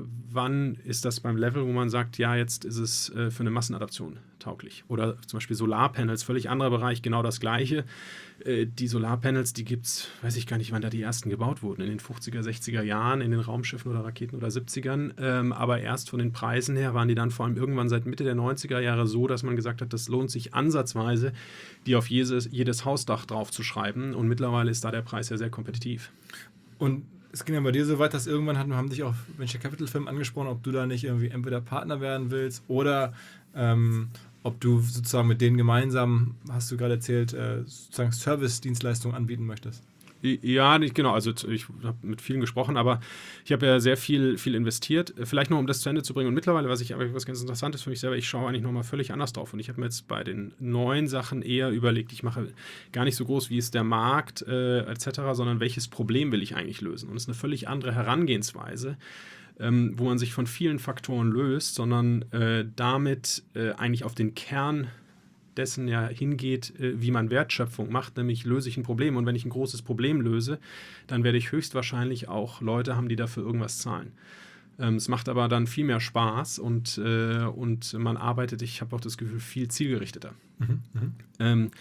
wann ist das beim Level, wo man sagt, ja, jetzt ist es äh, für eine Massenadaption tauglich? Oder zum Beispiel Solarpanels, völlig anderer Bereich, genau das Gleiche. Äh, die Solarpanels, die gibt es, weiß ich gar nicht, wann da die ersten gebaut wurden, in den fünfziger, sechziger Jahren, in den Raumschiffen oder Raketen oder siebzigern. Ähm, aber erst von den Preisen her waren die dann vor allem irgendwann seit Mitte der neunziger Jahre so, dass man gesagt hat, das lohnt sich ansatzweise, die auf jedes, jedes Hausdach draufzuschreiben. Und mittlerweile ist da der Preis ja sehr kompetitiv. Und es ging ja bei dir so weit, dass irgendwann haben, haben dich auch Venture Capital Firmen angesprochen, ob du da nicht irgendwie entweder Partner werden willst oder ähm, ob du sozusagen mit denen gemeinsam, hast du gerade erzählt, äh, sozusagen Service-Dienstleistungen anbieten möchtest. Ja, nicht genau. Also ich habe mit vielen gesprochen, aber ich habe ja sehr viel, viel investiert. Vielleicht noch, um das zu Ende zu bringen. Und mittlerweile, was ich aber was ganz Interessantes für mich selber, ich schaue eigentlich nochmal völlig anders drauf. Und ich habe mir jetzt bei den neuen Sachen eher überlegt, ich mache gar nicht so groß, wie ist der Markt äh, et cetera, sondern welches Problem will ich eigentlich lösen. Und es ist eine völlig andere Herangehensweise, ähm, wo man sich von vielen Faktoren löst, sondern äh, damit äh, eigentlich auf den Kern dessen ja hingeht, wie man Wertschöpfung macht, nämlich löse ich ein Problem, und wenn ich ein großes Problem löse, dann werde ich höchstwahrscheinlich auch Leute haben, die dafür irgendwas zahlen. Ähm, es macht aber dann viel mehr Spaß, und, äh, und man arbeitet, ich habe auch das Gefühl, viel zielgerichteter. Mhm, ähm,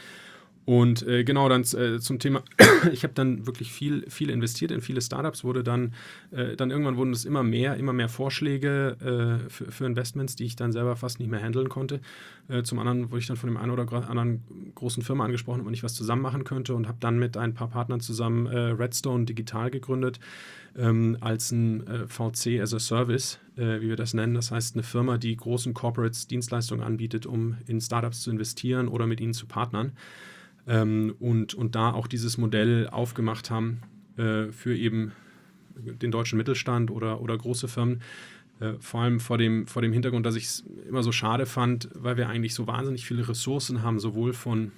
und äh, genau, dann äh, zum Thema, ich habe dann wirklich viel, viel investiert in viele Startups, wurde dann, äh, dann irgendwann wurden es immer mehr, immer mehr Vorschläge äh, für, für Investments, die ich dann selber fast nicht mehr handeln konnte. Äh, zum anderen wurde ich dann von dem einen oder anderen großen Firma angesprochen, ob man nicht was zusammen machen könnte, und habe dann mit ein paar Partnern zusammen äh, Redstone Digital gegründet, ähm, als ein äh, V C as a Service, äh, wie wir das nennen. Das heißt, eine Firma, die großen Corporates Dienstleistungen anbietet, um in Startups zu investieren oder mit ihnen zu partnern. Ähm, und, und da auch dieses Modell aufgemacht haben äh, für eben den deutschen Mittelstand oder, oder große Firmen. Äh, vor allem vor dem, vor dem Hintergrund, dass ich es immer so schade fand, weil wir eigentlich so wahnsinnig viele Ressourcen haben, sowohl von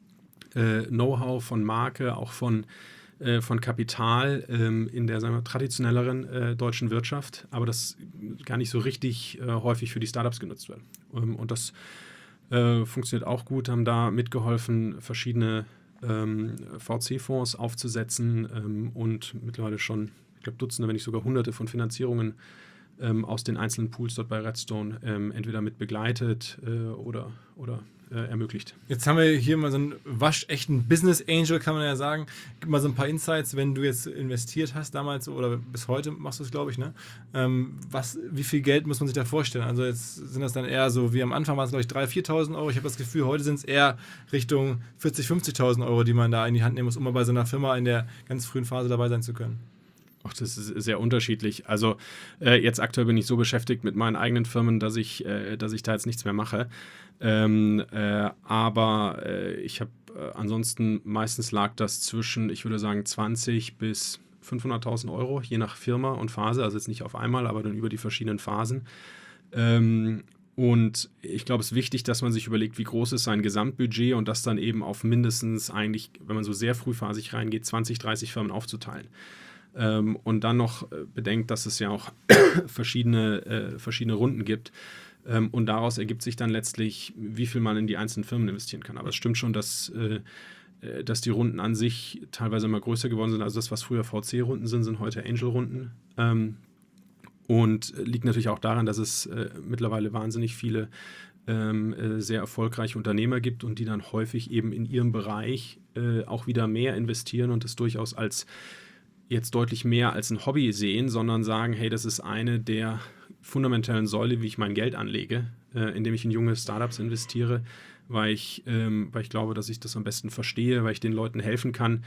äh, Know-how, von Marke, auch von, äh, von Kapital ähm, in der, sagen wir, traditionelleren äh, deutschen Wirtschaft, aber das gar nicht so richtig äh, häufig für die Startups genutzt wird. Ähm, und das Äh, funktioniert auch gut, haben da mitgeholfen, verschiedene ähm, V C-Fonds aufzusetzen ähm, und mittlerweile schon, ich glaube, Dutzende, wenn nicht sogar Hunderte von Finanzierungen ähm, aus den einzelnen Pools dort bei Redstone ähm, entweder mit begleitet äh, oder, oder äh, ermöglicht. Jetzt haben wir hier mal so einen waschechten Business Angel, kann man ja sagen. Gib mal so ein paar Insights, wenn du jetzt investiert hast damals oder bis heute machst du es, glaube ich, ne? Ähm, was, wie viel Geld muss man sich da vorstellen? Also jetzt sind das dann eher so, wie am Anfang waren es, glaube ich, dreitausend, viertausend Euro. Ich habe das Gefühl, heute sind es eher Richtung vierzigtausend, fünfzigtausend Euro, die man da in die Hand nehmen muss, um mal bei so einer Firma in der ganz frühen Phase dabei sein zu können. Ach, das ist sehr unterschiedlich. Also äh, jetzt aktuell bin ich so beschäftigt mit meinen eigenen Firmen, dass ich, äh, dass ich da jetzt nichts mehr mache. Ähm, äh, aber äh, ich habe äh, ansonsten meistens lag das zwischen, ich würde sagen, zwanzig bis fünfhunderttausend Euro, je nach Firma und Phase. Also jetzt nicht auf einmal, aber dann über die verschiedenen Phasen. Ähm, und ich glaube, es ist wichtig, dass man sich überlegt, wie groß ist sein Gesamtbudget und das dann eben auf mindestens eigentlich, wenn man so sehr frühphasig reingeht, zwanzig, dreißig Firmen aufzuteilen. Ähm, und dann noch äh, bedenkt, dass es ja auch verschiedene, äh, verschiedene Runden gibt. Ähm, und daraus ergibt sich dann letztlich, wie viel man in die einzelnen Firmen investieren kann. Aber es stimmt schon, dass, äh, dass die Runden an sich teilweise immer größer geworden sind. Also das, was früher V C-Runden sind, sind heute Angel-Runden. Ähm, und liegt natürlich auch daran, dass es äh, mittlerweile wahnsinnig viele ähm, äh, sehr erfolgreiche Unternehmer gibt und die dann häufig eben in ihrem Bereich äh, auch wieder mehr investieren und es durchaus als jetzt deutlich mehr als ein Hobby sehen, sondern sagen, hey, das ist eine der fundamentalen Säule, wie ich mein Geld anlege, äh, indem ich in junge Startups investiere, weil ich, ähm, weil ich glaube, dass ich das am besten verstehe, weil ich den Leuten helfen kann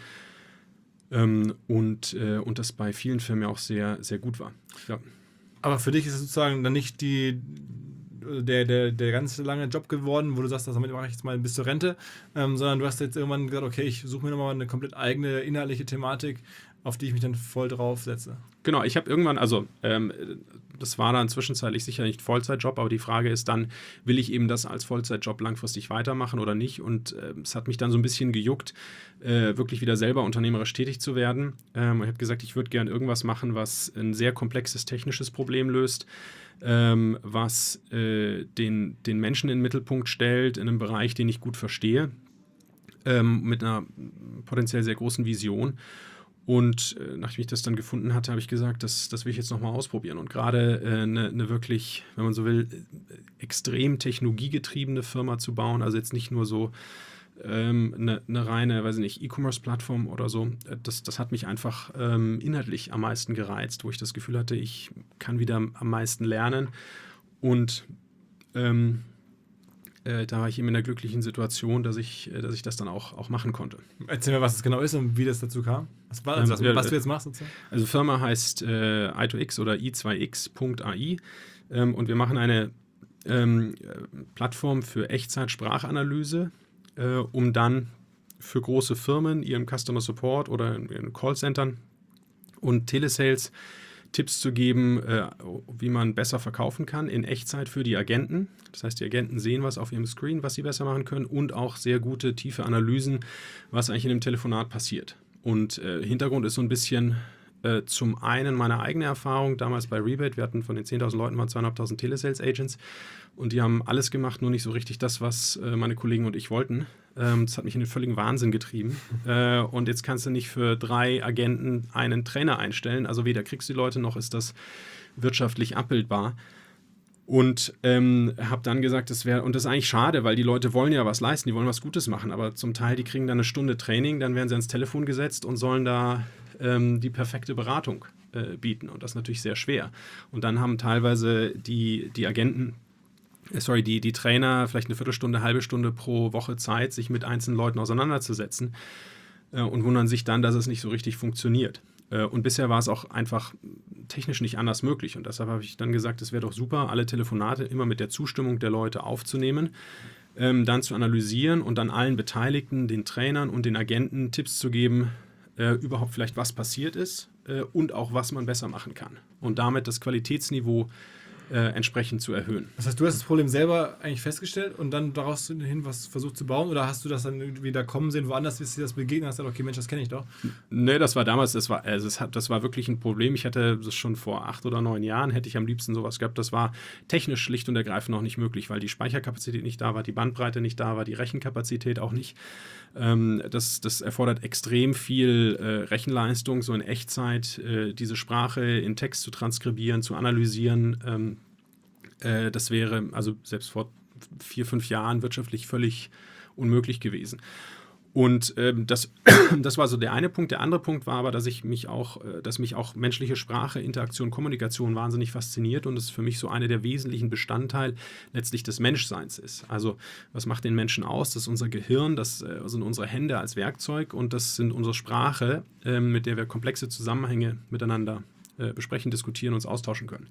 ähm, und, äh, und das bei vielen Firmen auch sehr, sehr gut war. Ja. Aber für dich ist es sozusagen dann nicht die, der, der, der ganz lange Job geworden, wo du sagst, damit mache ich jetzt mal bis zur Rente, ähm, sondern du hast jetzt irgendwann gesagt, okay, ich suche mir nochmal eine komplett eigene inhaltliche Thematik, auf die ich mich dann voll drauf setze. Genau, ich habe irgendwann, also ähm, das war dann zwischenzeitlich sicher nicht Vollzeitjob, aber die Frage ist dann, will ich eben das als Vollzeitjob langfristig weitermachen oder nicht? Und äh, es hat mich dann so ein bisschen gejuckt, äh, wirklich wieder selber unternehmerisch tätig zu werden. Ähm, ich habe gesagt, ich würde gerne irgendwas machen, was ein sehr komplexes technisches Problem löst, ähm, was äh, den, den Menschen in den Mittelpunkt stellt, in einem Bereich, den ich gut verstehe, ähm, mit einer potenziell sehr großen Vision. Und äh, nachdem ich das dann gefunden hatte, habe ich gesagt, das, das will ich jetzt nochmal ausprobieren. Und gerade eine äh, ne wirklich, wenn man so will, extrem technologiegetriebene Firma zu bauen, also jetzt nicht nur so eine ähm, ne, ne reine, weiß ich nicht, E-Commerce-Plattform oder so, das, das hat mich einfach ähm, inhaltlich am meisten gereizt, wo ich das Gefühl hatte, ich kann wieder am meisten lernen. Und ähm, Äh, da war ich eben in der glücklichen Situation, dass ich, äh, dass ich das dann auch, auch machen konnte. Erzähl mir, was es genau ist und wie das dazu kam. Was, war, also, was, ähm, was du jetzt machst sozusagen? Also Firma heißt äh, i zwei x oder i zwei x punkt a i ähm, und wir machen eine ähm, Plattform für Echtzeit-Sprachanalyse, äh, um dann für große Firmen, ihren Customer Support oder in ihren Callcentern und Telesales Tipps zu geben, äh, wie man besser verkaufen kann in Echtzeit für die Agenten. Das heißt, die Agenten sehen was auf ihrem Screen, was sie besser machen können und auch sehr gute, tiefe Analysen, was eigentlich in dem Telefonat passiert. Und äh, Hintergrund ist so ein bisschen äh, zum einen meine eigene Erfahrung, damals bei Rebate, wir hatten von den zehntausend Leuten waren zweitausendfünfhundert Telesales Agents und die haben alles gemacht, nur nicht so richtig das, was äh, meine Kollegen und ich wollten. Ähm, das hat mich in den völligen Wahnsinn getrieben. Äh, und jetzt kannst du nicht für drei Agenten einen Trainer einstellen, also weder kriegst du die Leute, noch ist das wirtschaftlich abbildbar. Und ähm, habe dann gesagt, das wäre, und das ist eigentlich schade, weil die Leute wollen ja was leisten, die wollen was Gutes machen, aber zum Teil, die kriegen dann eine Stunde Training, dann werden sie ans Telefon gesetzt und sollen da ähm, die perfekte Beratung äh, bieten und das ist natürlich sehr schwer. Und dann haben teilweise die, die Agenten, äh, sorry, die, die Trainer vielleicht eine Viertelstunde, halbe Stunde pro Woche Zeit, sich mit einzelnen Leuten auseinanderzusetzen äh, und wundern sich dann, dass es nicht so richtig funktioniert. Und bisher war es auch einfach technisch nicht anders möglich. Und deshalb habe ich dann gesagt, es wäre doch super, alle Telefonate immer mit der Zustimmung der Leute aufzunehmen, ähm, dann zu analysieren und dann allen Beteiligten, den Trainern und den Agenten Tipps zu geben, äh, überhaupt vielleicht was passiert ist äh, und auch was man besser machen kann. Und damit das Qualitätsniveau äh, entsprechend zu erhöhen. Das heißt, du hast das Problem selber eigentlich festgestellt und dann daraus hin was versucht zu bauen, oder hast du das dann irgendwie da kommen sehen, woanders ist dir das begegnet und hast gesagt, okay, Mensch, das kenne ich doch? Nee, das war damals, das war, also es hat, das war wirklich ein Problem. Ich hatte das schon vor acht oder neun Jahren, hätte ich am liebsten sowas gehabt. Das war technisch schlicht und ergreifend noch nicht möglich, weil die Speicherkapazität nicht da war, die Bandbreite nicht da war, die Rechenkapazität auch nicht. Ähm, das, das erfordert extrem viel äh, Rechenleistung, so in Echtzeit äh, diese Sprache in Text zu transkribieren, zu analysieren. Ähm, äh, das wäre also selbst vor vier, fünf Jahren wirtschaftlich völlig unmöglich gewesen. Und ähm, das, das war so der eine Punkt. Der andere Punkt war aber, dass ich mich auch, äh, dass mich auch menschliche Sprache, Interaktion, Kommunikation wahnsinnig fasziniert und es für mich so eine der wesentlichen Bestandteile letztlich des Menschseins ist. Also was macht den Menschen aus? Das ist unser Gehirn, das äh, sind unsere Hände als Werkzeug und das sind unsere Sprache, äh, mit der wir komplexe Zusammenhänge miteinander äh, besprechen, diskutieren, uns austauschen können.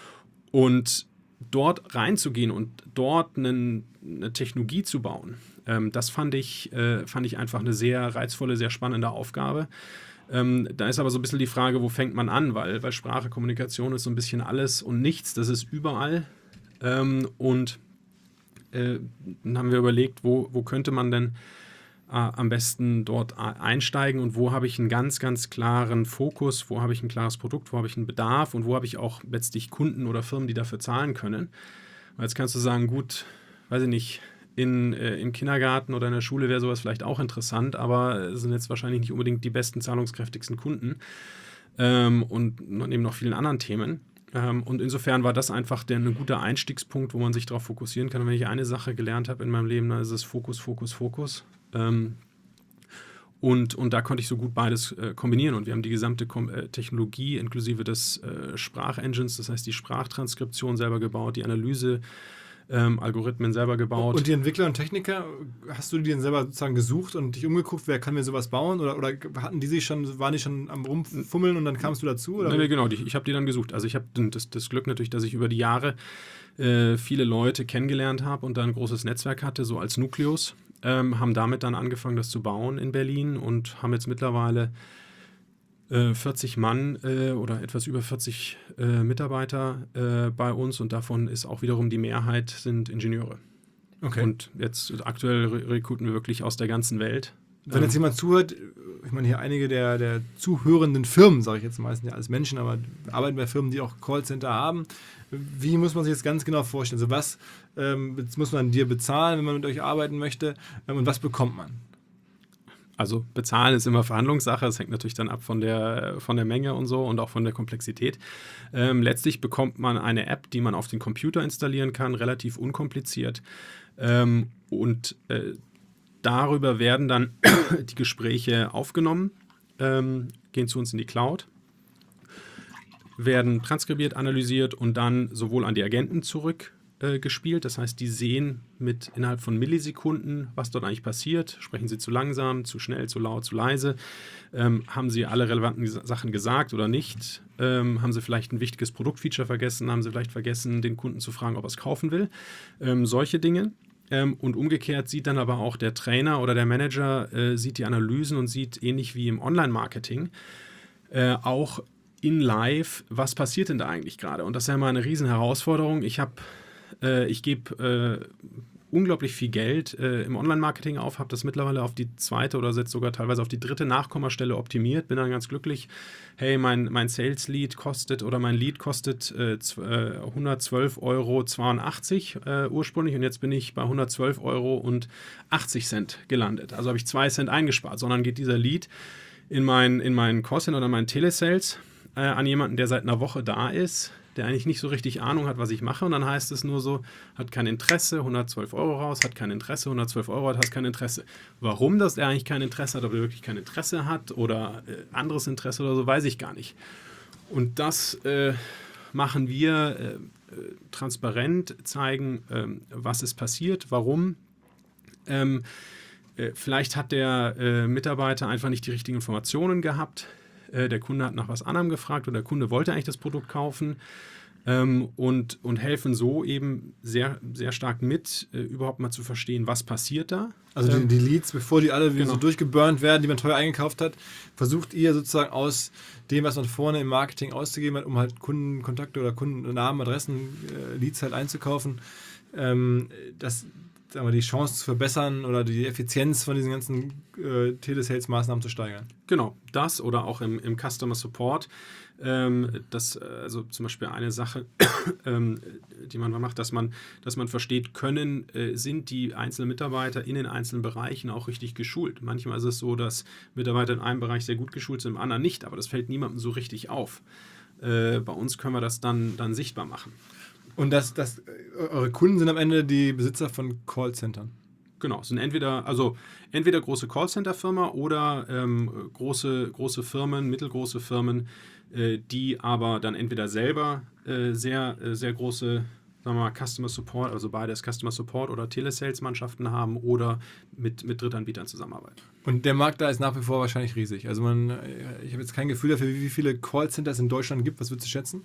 Und dort reinzugehen und dort einen, eine Technologie zu bauen, ähm, das fand ich, äh, fand ich einfach eine sehr reizvolle, sehr spannende Aufgabe. Ähm, da ist aber so ein bisschen die Frage, wo fängt man an, weil, weil Sprache, Kommunikation ist so ein bisschen alles und nichts, das ist überall. Ähm, und äh, dann haben wir überlegt, wo, wo könnte man denn äh, am besten dort einsteigen und wo habe ich einen ganz, ganz klaren Fokus, wo habe ich ein klares Produkt, wo habe ich einen Bedarf und wo habe ich auch letztlich Kunden oder Firmen, die dafür zahlen können. Und jetzt kannst du sagen, gut, weiß ich nicht, in, äh, im Kindergarten oder in der Schule wäre sowas vielleicht auch interessant, aber es sind jetzt wahrscheinlich nicht unbedingt die besten, zahlungskräftigsten Kunden ähm, und neben noch vielen anderen Themen. Ähm, und insofern war das einfach der, ein guter Einstiegspunkt, wo man sich darauf fokussieren kann. Und wenn ich eine Sache gelernt habe in meinem Leben, dann ist es Fokus, Fokus, Fokus. Ähm, und, und da konnte ich so gut beides äh, kombinieren. Und wir haben die gesamte Kom- äh, Technologie inklusive des äh, Sprachengines, das heißt die Sprachtranskription selber gebaut, die Analyse, Ähm, Algorithmen selber gebaut. Und die Entwickler und Techniker, hast du die denn selber sozusagen gesucht und dich umgeguckt, wer kann mir sowas bauen? Oder, oder hatten die sich schon, waren die schon am Rumfummeln und dann kamst du dazu? Oder? Nee, genau, die, ich habe die dann gesucht. Also ich habe das, das Glück natürlich, dass ich über die Jahre äh, viele Leute kennengelernt habe und dann ein großes Netzwerk hatte, so als Nukleus. Ähm, haben damit dann angefangen, das zu bauen in Berlin und haben jetzt mittlerweile vierzig Mann äh, oder etwas über vierzig äh, Mitarbeiter äh, bei uns und davon ist auch wiederum die Mehrheit sind Ingenieure. Okay. Und jetzt aktuell re- rekruten wir wirklich aus der ganzen Welt. Wenn jetzt jemand zuhört, ich meine hier einige der, der zuhörenden Firmen, sage ich jetzt meistens ja als Menschen, aber arbeiten bei Firmen, die auch Callcenter haben. Wie muss man sich das ganz genau vorstellen? Also was ähm, muss man dir bezahlen, wenn man mit euch arbeiten möchte ähm, und was bekommt man? Also bezahlen ist immer Verhandlungssache, es hängt natürlich dann ab von der, von der Menge und so und auch von der Komplexität. Ähm, letztlich bekommt man eine App, die man auf den Computer installieren kann, relativ unkompliziert. Ähm, und äh, darüber werden dann die Gespräche aufgenommen, ähm, gehen zu uns in die Cloud, werden transkribiert, analysiert und dann sowohl an die Agenten zurück gespielt. Das heißt, die sehen mit innerhalb von Millisekunden, was dort eigentlich passiert. Sprechen sie zu langsam, zu schnell, zu laut, zu leise? Ähm, haben sie alle relevanten Sachen gesagt oder nicht? Ähm, haben sie vielleicht ein wichtiges Produktfeature vergessen? Haben sie vielleicht vergessen, den Kunden zu fragen, ob er es kaufen will? Ähm, solche Dinge. Ähm, und umgekehrt sieht dann aber auch der Trainer oder der Manager, äh, sieht die Analysen und sieht ähnlich wie im Online-Marketing äh, auch in live, was passiert denn da eigentlich gerade? Und das ist ja immer eine riesen Herausforderung. Ich habe Ich gebe äh, unglaublich viel Geld äh, im Online-Marketing auf, habe das mittlerweile auf die zweite oder jetzt sogar teilweise auf die dritte Nachkommastelle optimiert, bin dann ganz glücklich. Hey, mein, mein Sales-Lead kostet oder mein Lead kostet äh, hundertzwölf Euro zweiundachtzig äh, ursprünglich und jetzt bin ich bei hundertzwölf Euro und achtzig Cent gelandet. Also habe ich zwei Cent eingespart, sondern geht dieser Lead in meinen in mein Callcenter oder meinen Telesales äh, an jemanden, der seit einer Woche da ist, der eigentlich nicht so richtig Ahnung hat, was ich mache. Und dann heißt es nur so, hat kein Interesse, hundertzwölf Euro raus, hat kein Interesse, hundertzwölf Euro hat, hat kein Interesse. Warum das er eigentlich kein Interesse hat, ob er wirklich kein Interesse hat oder äh, anderes Interesse oder so, weiß ich gar nicht. Und das äh, machen wir äh, transparent, zeigen, äh, was ist passiert, warum. Ähm, äh, vielleicht hat der äh, Mitarbeiter einfach nicht die richtigen Informationen gehabt. Der Kunde hat nach was anderem gefragt oder der Kunde wollte eigentlich das Produkt kaufen. ähm, und, und helfen so eben sehr, sehr stark mit, äh, überhaupt mal zu verstehen, was passiert da. Also die, die Leads, bevor die alle wieder Genau. so durchgeburnt werden, die man teuer eingekauft hat, versucht ihr sozusagen aus dem, was man vorne im Marketing auszugeben hat, um halt Kundenkontakte oder Kundennamen, Adressen, äh, Leads halt einzukaufen, ähm, das, sagen wir, die Chance zu verbessern oder die Effizienz von diesen ganzen äh, Telesales-Maßnahmen zu steigern. Genau, das oder auch im, im Customer Support. Ähm, das, also zum Beispiel eine Sache, ähm, die man mal macht, dass man, dass man versteht, können, äh, sind die einzelnen Mitarbeiter in den einzelnen Bereichen auch richtig geschult. Manchmal ist es so, dass Mitarbeiter in einem Bereich sehr gut geschult sind, im anderen nicht, aber das fällt niemandem so richtig auf. Äh, bei uns können wir das dann, dann sichtbar machen. Und das, das, äh, eure Kunden sind am Ende die Besitzer von Callcentern. Genau, es sind entweder, also entweder große Callcenter-Firma oder ähm, große, große Firmen, mittelgroße Firmen, äh, die aber dann entweder selber äh, sehr, äh, sehr große, sagen wir mal, Customer Support, also beides Customer Support oder Telesales-Mannschaften haben oder mit, mit Drittanbietern zusammenarbeiten. Und der Markt da ist nach wie vor wahrscheinlich riesig. Also man, ich habe jetzt kein Gefühl dafür, wie viele Callcenter es in Deutschland gibt. Was würdest du schätzen?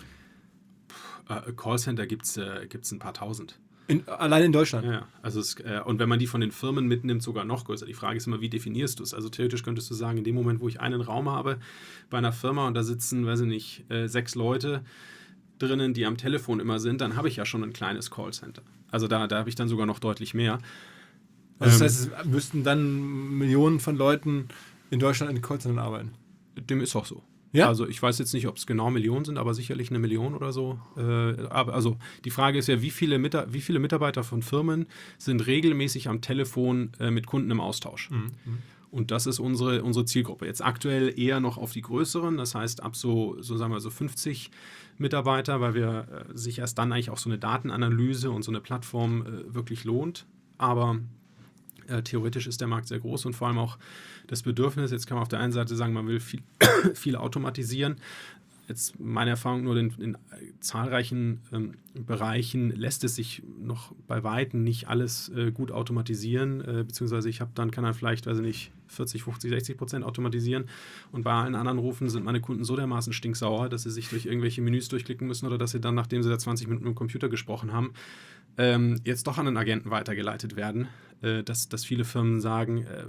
Äh, Callcenter gibt es äh, gibt's ein paar tausend. In, allein in Deutschland? Ja, also es, äh, und wenn man die von den Firmen mitnimmt, sogar noch größer. Die Frage ist immer, wie definierst du es? Also theoretisch könntest du sagen, in dem Moment, wo ich einen Raum habe bei einer Firma und da sitzen, weiß ich nicht, äh, sechs Leute drinnen, die am Telefon immer sind, dann habe ich ja schon ein kleines Callcenter. Also da, da habe ich dann sogar noch deutlich mehr. Also das Ähm, heißt, es müssten dann Millionen von Leuten in Deutschland in Callcentern arbeiten? Dem ist auch so. Ja? Also ich weiß jetzt nicht, ob es genau Millionen sind, aber sicherlich eine Million oder so. Äh, aber also die Frage ist ja, wie viele, Mita- wie viele Mitarbeiter von Firmen sind regelmäßig am Telefon äh, mit Kunden im Austausch? Mhm. Und das ist unsere, unsere Zielgruppe. Jetzt aktuell eher noch auf die größeren, das heißt ab so, so sagen wir so fünfzig Mitarbeiter, weil wir äh, sich erst dann eigentlich auch so eine Datenanalyse und so eine Plattform äh, wirklich lohnt. Aber äh, theoretisch ist der Markt sehr groß und vor allem auch das Bedürfnis, jetzt kann man auf der einen Seite sagen, man will viel, viel automatisieren. Jetzt meine Erfahrung nur, in, in zahlreichen ähm, Bereichen lässt es sich noch bei Weitem nicht alles äh, gut automatisieren, äh, beziehungsweise ich habe dann, kann dann vielleicht, weiß ich nicht, vierzig, fünfzig, sechzig Prozent automatisieren und bei allen anderen Rufen sind meine Kunden so dermaßen stinksauer, dass sie sich durch irgendwelche Menüs durchklicken müssen oder dass sie dann, nachdem sie da zwanzig Minuten mit dem Computer gesprochen haben, ähm, jetzt doch an einen Agenten weitergeleitet werden, äh, dass, dass viele Firmen sagen, äh,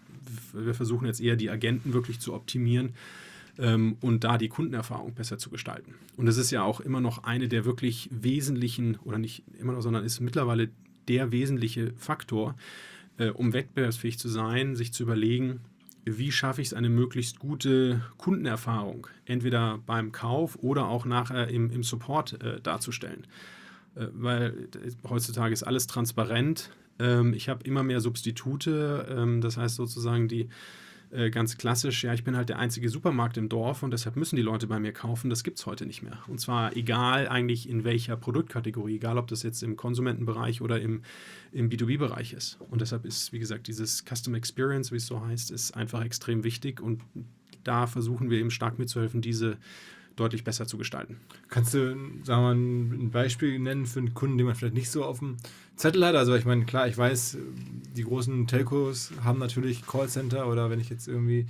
wir versuchen jetzt eher die Agenten wirklich zu optimieren ähm, und da die Kundenerfahrung besser zu gestalten. Und das ist ja auch immer noch eine der wirklich wesentlichen, oder nicht immer noch, sondern ist mittlerweile der wesentliche Faktor, äh, um wettbewerbsfähig zu sein, sich zu überlegen, wie schaffe ich es, eine möglichst gute Kundenerfahrung, entweder beim Kauf oder auch nachher im, im Support äh, darzustellen. Äh, weil heutzutage ist alles transparent. Ähm, ich habe immer mehr Substitute, ähm, das heißt sozusagen die äh, ganz klassisch, ja, ich bin halt der einzige Supermarkt im Dorf und deshalb müssen die Leute bei mir kaufen. Das gibt es heute nicht mehr. Und zwar egal eigentlich in welcher Produktkategorie, egal ob das jetzt im Konsumentenbereich oder im, im B zwei B-Bereich ist. Und deshalb ist, wie gesagt, dieses Custom Experience, wie es so heißt, ist einfach extrem wichtig und da versuchen wir eben stark mitzuhelfen, diese deutlich besser zu gestalten. Kannst du, sagen wir mal, ein Beispiel nennen für einen Kunden, den man vielleicht nicht so auf dem Zettel hat? Also ich meine, klar, ich weiß, die großen Telcos haben natürlich Callcenter oder wenn ich jetzt irgendwie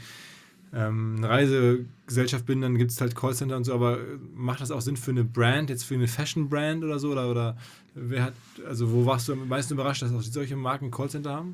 ähm, eine Reisegesellschaft bin, dann gibt es halt Callcenter und so, aber macht das auch Sinn für eine Brand, jetzt für eine Fashion-Brand oder so? Oder, oder wer hat, also wo warst du am meisten überrascht, dass auch solche Marken Callcenter haben?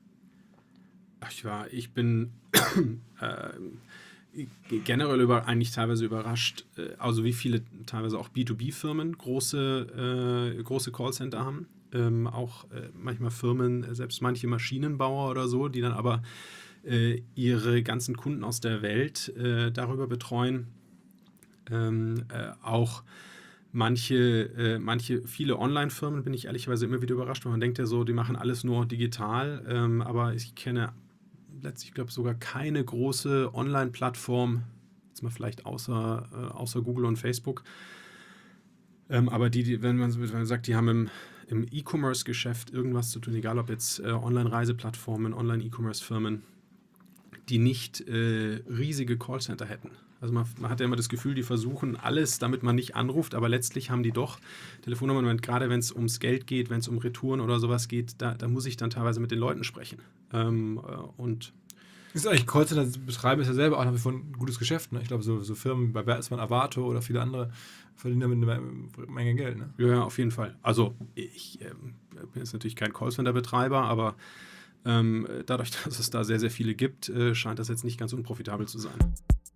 Ach, ich war, ich bin äh, generell über, eigentlich teilweise überrascht, äh, also wie viele teilweise auch B zwei B-Firmen große, äh, große Callcenter haben. Ähm, auch äh, manchmal Firmen, selbst manche Maschinenbauer oder so, die dann aber äh, ihre ganzen Kunden aus der Welt äh, darüber betreuen. Ähm, äh, auch manche, äh, manche, viele Online-Firmen bin ich ehrlicherweise immer wieder überrascht, weil man denkt ja so, die machen alles nur digital, ähm, aber ich kenne letztlich, ich glaube, sogar keine große Online-Plattform, jetzt mal vielleicht außer, äh, außer Google und Facebook, ähm, aber die, die wenn, man, wenn man sagt, die haben im, im E-Commerce-Geschäft irgendwas zu tun, egal ob jetzt äh, Online-Reiseplattformen, Online-E-Commerce-Firmen, die nicht äh, riesige Callcenter hätten. Also man, man hat ja immer das Gefühl, die versuchen alles, damit man nicht anruft, aber letztlich haben die doch Telefonnummern, gerade wenn es ums Geld geht, wenn es um Retouren oder sowas geht, da, da muss ich dann teilweise mit den Leuten sprechen. Ähm, äh, und Ist eigentlich Callcenter betreiben ist ja selber auch nach wie vor ein gutes Geschäft. Ne? Ich glaube, so, so Firmen bei Bertelsmann, Avato oder viele andere verdienen damit eine Menge Geld. Ne? Ja, auf jeden Fall. Also ich ähm, bin jetzt natürlich kein Callcenter-Betreiber, aber ähm, dadurch, dass es da sehr, sehr viele gibt, äh, scheint das jetzt nicht ganz unprofitabel zu sein.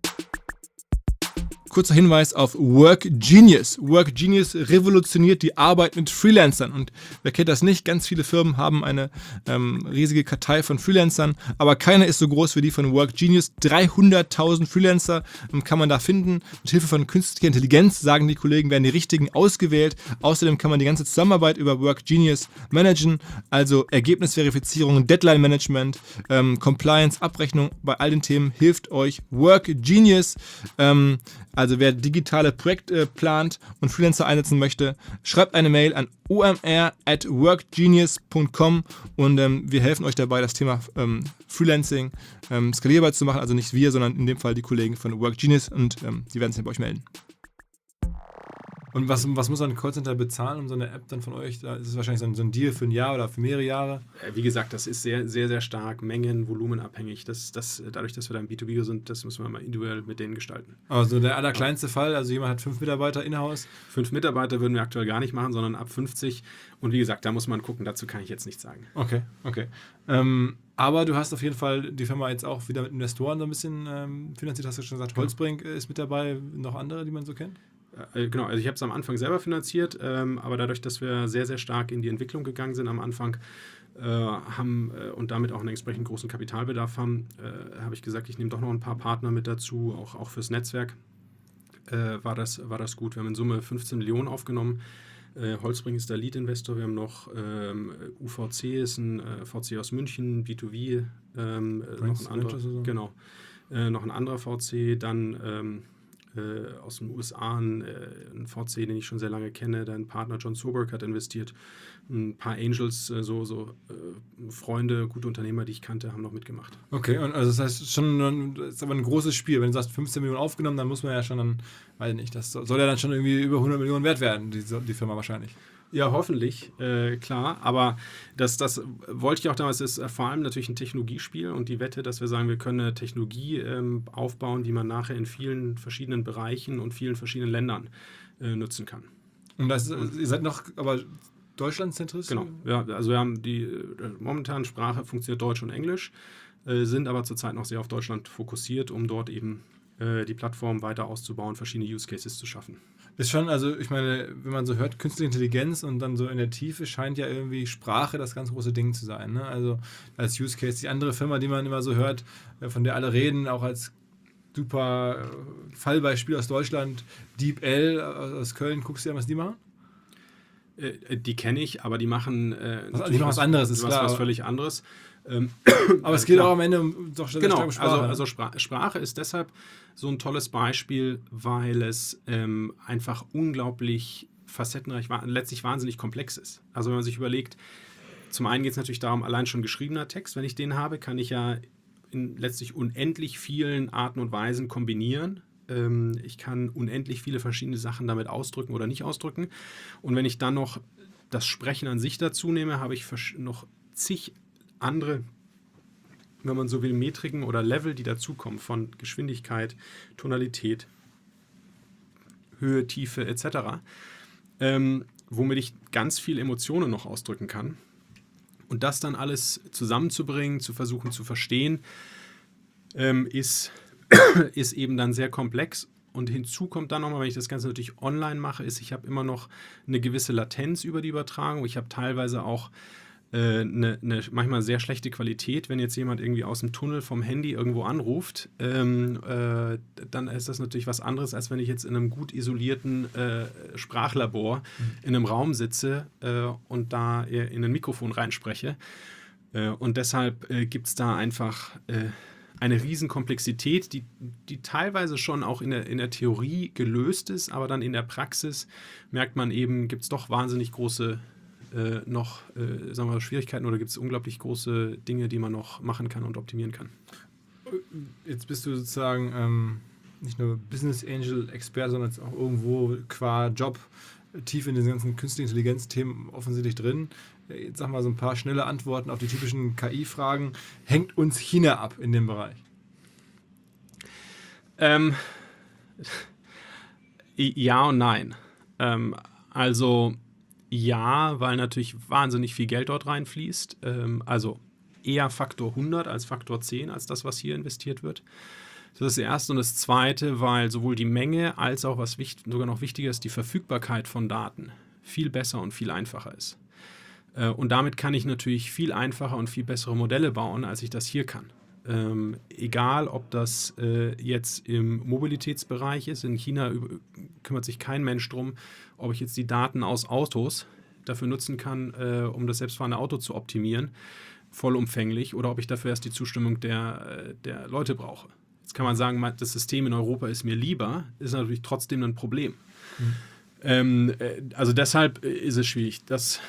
Kurzer Hinweis auf WorkGenius. WorkGenius revolutioniert die Arbeit mit Freelancern. Und wer kennt das nicht? Ganz viele Firmen haben eine ähm, riesige Kartei von Freelancern, aber keine ist so groß wie die von WorkGenius. dreihunderttausend Freelancer ähm, kann man da finden. Mit Hilfe von künstlicher Intelligenz, sagen die Kollegen, werden die richtigen ausgewählt. Außerdem kann man die ganze Zusammenarbeit über WorkGenius managen, also Ergebnisverifizierung, Deadline-Management, ähm, Compliance, Abrechnung. Bei all den Themen hilft euch WorkGenius. Ähm, Also wer digitale Projekte äh, plant und Freelancer einsetzen möchte, schreibt eine Mail an o m r at workgenius punkt com und ähm, wir helfen euch dabei, das Thema ähm, Freelancing ähm, skalierbar zu machen. Also nicht wir, sondern in dem Fall die Kollegen von WorkGenius und ähm, die werden sich bei euch melden. Und was, was muss ein Callcenter bezahlen, um so eine App dann von euch? Da ist es wahrscheinlich so ein, so ein Deal für ein Jahr oder für mehrere Jahre. Wie gesagt, das ist sehr, sehr, sehr stark Mengen-, Volumenabhängig. Das, das, dadurch, dass wir da im B zwei B sind, das müssen wir mal individuell mit denen gestalten. Also der allerkleinste ja. Fall, also jemand hat fünf Mitarbeiter in-house. Fünf Mitarbeiter würden wir aktuell gar nicht machen, sondern ab fünfzig. Und wie gesagt, da muss man gucken, dazu kann ich jetzt nichts sagen. Okay, okay. Ähm, aber du hast auf jeden Fall die Firma jetzt auch wieder mit Investoren so ein bisschen ähm, finanziert, hast du schon gesagt. Holzbrink ist mit dabei, noch andere, die man so kennt? Genau, also ich habe es am Anfang selber finanziert, ähm, aber dadurch, dass wir sehr, sehr stark in die Entwicklung gegangen sind am Anfang äh, haben äh, und damit auch einen entsprechend großen Kapitalbedarf haben, äh, habe ich gesagt, ich nehme doch noch ein paar Partner mit dazu, auch, auch fürs Netzwerk äh, war, das, war das gut. Wir haben in Summe fünfzehn Millionen aufgenommen. Äh, Holzbrink ist der Lead-Investor, wir haben noch ähm, U V C, ist ein äh, V C aus München, B zwei B, ähm, noch ein anderer, so. genau, äh, noch ein anderer V C, dann ähm, Äh, aus den U S A, ein, äh, ein V C, den ich schon sehr lange kenne, dein Partner John Soberg hat investiert, ein paar Angels, äh, so, so äh, Freunde, gute Unternehmer, die ich kannte, haben noch mitgemacht. Okay, und also das heißt schon, das ist aber ein großes Spiel. Wenn du sagst fünfzehn Millionen aufgenommen, dann muss man ja schon dann, weiß nicht, das soll ja dann schon irgendwie über hundert Millionen wert werden, die, die Firma wahrscheinlich. Ja, hoffentlich, äh, klar, aber das, das wollte ich auch damals, ist vor allem natürlich ein Technologiespiel und die Wette, dass wir sagen, wir können eine Technologie ähm, aufbauen, die man nachher in vielen verschiedenen Bereichen und vielen verschiedenen Ländern äh, nutzen kann. Und das, ihr seid noch, aber deutschlandzentrisch? Genau, ja, also wir haben die äh, momentan Sprache funktioniert Deutsch und Englisch, äh, sind aber zurzeit noch sehr auf Deutschland fokussiert, um dort eben äh, die Plattform weiter auszubauen, verschiedene Use Cases zu schaffen. Ist schon, also ich meine, wenn man so hört, künstliche Intelligenz und dann so in der Tiefe scheint ja irgendwie Sprache das ganz große Ding zu sein. Ne? Also als Use Case, die andere Firma, die man immer so hört, von der alle reden, auch als super Fallbeispiel aus Deutschland, DeepL aus Köln, guckst du dir an, was die machen? Äh, die kenne ich, aber die machen, äh, was, die machen was anderes, ist was, klar. Was völlig anderes. Ähm, aber es geht klar. auch am Ende um doch genau, starke Sprache. Also, also Spra- Sprache ist deshalb so ein tolles Beispiel, weil es ähm, einfach unglaublich facettenreich, letztlich wahnsinnig komplex ist. Also wenn man sich überlegt, zum einen geht es natürlich darum, allein schon geschriebener Text, wenn ich den habe, kann ich ja in letztlich unendlich vielen Arten und Weisen kombinieren. Ähm, ich kann unendlich viele verschiedene Sachen damit ausdrücken oder nicht ausdrücken. Und wenn ich dann noch das Sprechen an sich dazu nehme, habe ich noch zig andere, wenn man so will, Metriken oder Level, die dazukommen von Geschwindigkeit, Tonalität, Höhe, Tiefe et cetera, ähm, womit ich ganz viel Emotionen noch ausdrücken kann. Und das dann alles zusammenzubringen, zu versuchen zu verstehen, ähm, ist, ist eben dann sehr komplex. Und hinzu kommt dann nochmal, wenn ich das Ganze natürlich online mache, ist, ich habe immer noch eine gewisse Latenz über die Übertragung. Ich habe teilweise auch Eine, eine manchmal sehr schlechte Qualität, wenn jetzt jemand irgendwie aus dem Tunnel vom Handy irgendwo anruft, ähm, äh, dann ist das natürlich was anderes, als wenn ich jetzt in einem gut isolierten äh, Sprachlabor mhm. in einem Raum sitze äh, und da in ein Mikrofon reinspreche. Äh, und deshalb äh, gibt es da einfach äh, eine Riesenkomplexität, die, die teilweise schon auch in der, in der Theorie gelöst ist, aber dann in der Praxis merkt man eben, gibt es doch wahnsinnig große Äh, noch äh, sagen wir, Schwierigkeiten oder gibt es unglaublich große Dinge, die man noch machen kann und optimieren kann. Jetzt bist du sozusagen ähm, nicht nur Business Angel Experte, sondern auch irgendwo qua Job tief in den ganzen künstlichen Intelligenz-Themen offensichtlich drin. Jetzt sag mal so ein paar schnelle Antworten auf die typischen K I-Fragen. Hängt uns China ab in dem Bereich? Ähm, ja und nein. Ähm, also ja, weil natürlich wahnsinnig viel Geld dort reinfließt. Ähm, also eher Faktor hundert als Faktor zehn als das, was hier investiert wird. Das ist das Erste. Und das Zweite, weil sowohl die Menge als auch, was wichtig, sogar noch wichtiger ist, die Verfügbarkeit von Daten viel besser und viel einfacher ist. Äh, und damit kann ich natürlich viel einfacher und viel bessere Modelle bauen, als ich das hier kann. Ähm, egal, ob das äh, jetzt im Mobilitätsbereich ist. In China über, kümmert sich kein Mensch drum, ob ich jetzt die Daten aus Autos dafür nutzen kann, äh, um das selbstfahrende Auto zu optimieren, vollumfänglich, oder ob ich dafür erst die Zustimmung der, der Leute brauche. Jetzt kann man sagen, das System in Europa ist mir lieber, ist natürlich trotzdem ein Problem. Mhm. Ähm, also deshalb ist es schwierig. Das,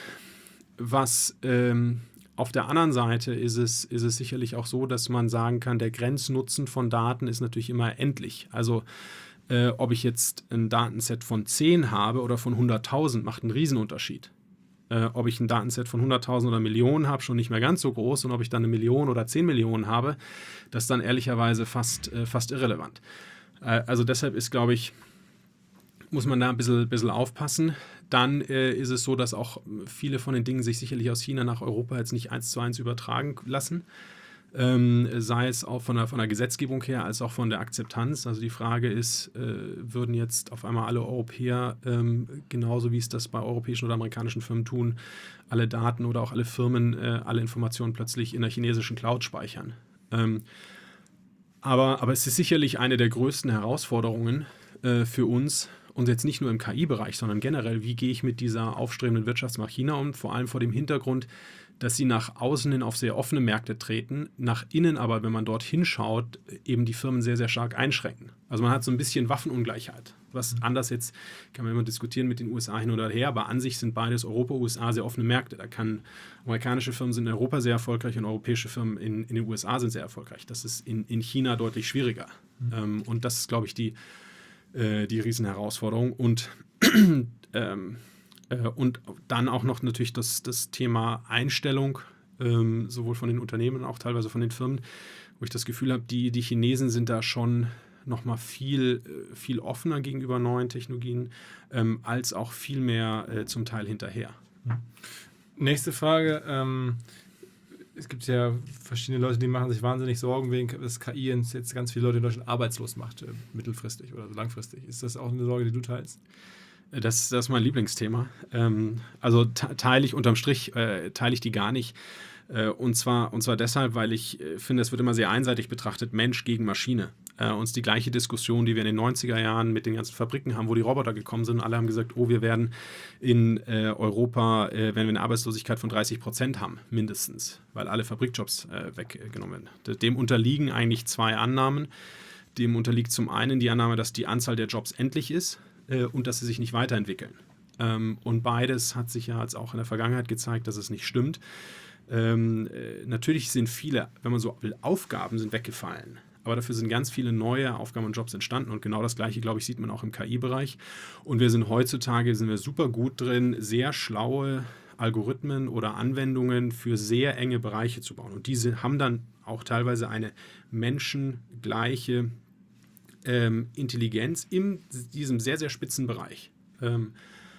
was ähm, auf der anderen Seite ist es, ist es sicherlich auch so, dass man sagen kann, der Grenznutzen von Daten ist natürlich immer endlich. Also äh, ob ich jetzt ein Datenset von zehn habe oder von hunderttausend, macht einen Riesenunterschied. Äh, ob ich ein Datenset von hunderttausend oder Millionen habe, schon nicht mehr ganz so groß. Und ob ich dann eine Million oder zehn Millionen habe, das ist dann ehrlicherweise fast, äh, fast irrelevant. Äh, also deshalb ist, glaube ich, muss man da ein bisschen, bisschen aufpassen. Dann äh, ist es so, dass auch viele von den Dingen sich sicherlich aus China nach Europa jetzt nicht eins zu eins übertragen lassen. Ähm, sei es auch von der, von der Gesetzgebung her, als auch von der Akzeptanz. Also die Frage ist, äh, würden jetzt auf einmal alle Europäer, ähm, genauso wie es das bei europäischen oder amerikanischen Firmen tun, alle Daten oder auch alle Firmen, äh, alle Informationen plötzlich in der chinesischen Cloud speichern? Ähm, aber, aber es ist sicherlich eine der größten Herausforderungen äh, für uns, und jetzt nicht nur im K I-Bereich, sondern generell, wie gehe ich mit dieser aufstrebenden Wirtschaftsmacht China um, vor allem vor dem Hintergrund, dass sie nach außen hin auf sehr offene Märkte treten, nach innen aber, wenn man dort hinschaut, eben die Firmen sehr, sehr stark einschränken. Also man hat so ein bisschen Waffenungleichheit, was anders jetzt, kann man immer diskutieren mit den U S A hin oder her, aber an sich sind beides Europa, U S A sehr offene Märkte. Da kann, amerikanische Firmen sind in Europa sehr erfolgreich und europäische Firmen in, in den U S A sind sehr erfolgreich. Das ist in, in China deutlich schwieriger. Mhm. Ähm, und das ist, glaube ich, die die Riesenherausforderung. Und, ähm, äh, und dann auch noch natürlich das, das Thema Einstellung, ähm, sowohl von den Unternehmen, auch teilweise von den Firmen, wo ich das Gefühl habe, die, die Chinesen sind da schon noch mal viel, viel offener gegenüber neuen Technologien, ähm, als auch viel mehr äh, zum Teil hinterher. Nächste Frage. Ähm Es gibt ja verschiedene Leute, die machen sich wahnsinnig Sorgen wegen, dass K I jetzt ganz viele Leute in Deutschland arbeitslos macht, äh, mittelfristig oder langfristig. Ist das auch eine Sorge, die du teilst? Das, das ist mein Lieblingsthema. Ähm, also te- teile ich unterm Strich, äh, teile ich die gar nicht. Äh, und, zwar, und zwar deshalb, weil ich äh, finde, es wird immer sehr einseitig betrachtet, Mensch gegen Maschine. Äh, uns die gleiche Diskussion, die wir in den neunziger Jahren mit den ganzen Fabriken haben, wo die Roboter gekommen sind. Alle haben gesagt, oh, wir werden in äh, Europa, äh, werden wir eine Arbeitslosigkeit von dreißig Prozent haben, mindestens, weil alle Fabrikjobs äh, weggenommen werden. Dem unterliegen eigentlich zwei Annahmen. Dem unterliegt zum einen die Annahme, dass die Anzahl der Jobs endlich ist äh, und dass sie sich nicht weiterentwickeln. Ähm, und beides hat sich ja jetzt auch in der Vergangenheit gezeigt, dass es nicht stimmt. Ähm, äh, natürlich sind viele, wenn man so will, Aufgaben sind weggefallen. Aber dafür sind ganz viele neue Aufgaben und Jobs entstanden. Und genau das Gleiche, glaube ich, sieht man auch im K I-Bereich. Und wir sind heutzutage sind wir super gut drin, sehr schlaue Algorithmen oder Anwendungen für sehr enge Bereiche zu bauen. Und diese haben dann auch teilweise eine menschengleiche ähm, Intelligenz in diesem sehr, sehr spitzen Bereich. Ähm,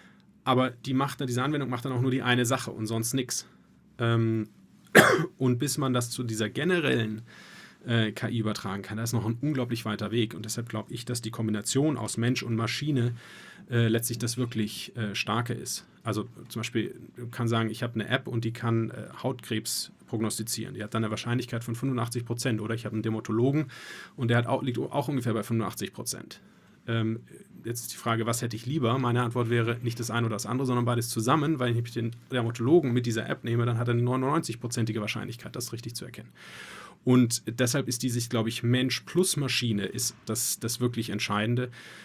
aber die macht, diese Anwendung macht dann auch nur die eine Sache und sonst nichts. Ähm, und bis man das zu dieser generellen äh, K I übertragen kann, da ist noch ein unglaublich weiter Weg. Und deshalb glaube ich, dass die Kombination aus Mensch und Maschine äh, letztlich das wirklich äh, Starke ist. Also zum Beispiel kann sagen, ich habe eine App und die kann äh, Hautkrebs prognostizieren. Die hat dann eine Wahrscheinlichkeit von fünfundachtzig Prozent. Oder ich habe einen Dermatologen und der hat auch, liegt auch ungefähr bei fünfundachtzig Prozent. Ähm, jetzt ist die Frage, was hätte ich lieber? Meine Antwort wäre nicht das eine oder das andere, sondern beides zusammen, weil wenn ich den Dermatologen mit dieser App nehme, dann hat er eine neunundneunzig-prozentige Wahrscheinlichkeit, das richtig zu erkennen. Und deshalb ist die Sicht, glaube ich, Mensch plus Maschine ist das, das wirklich Entscheidende.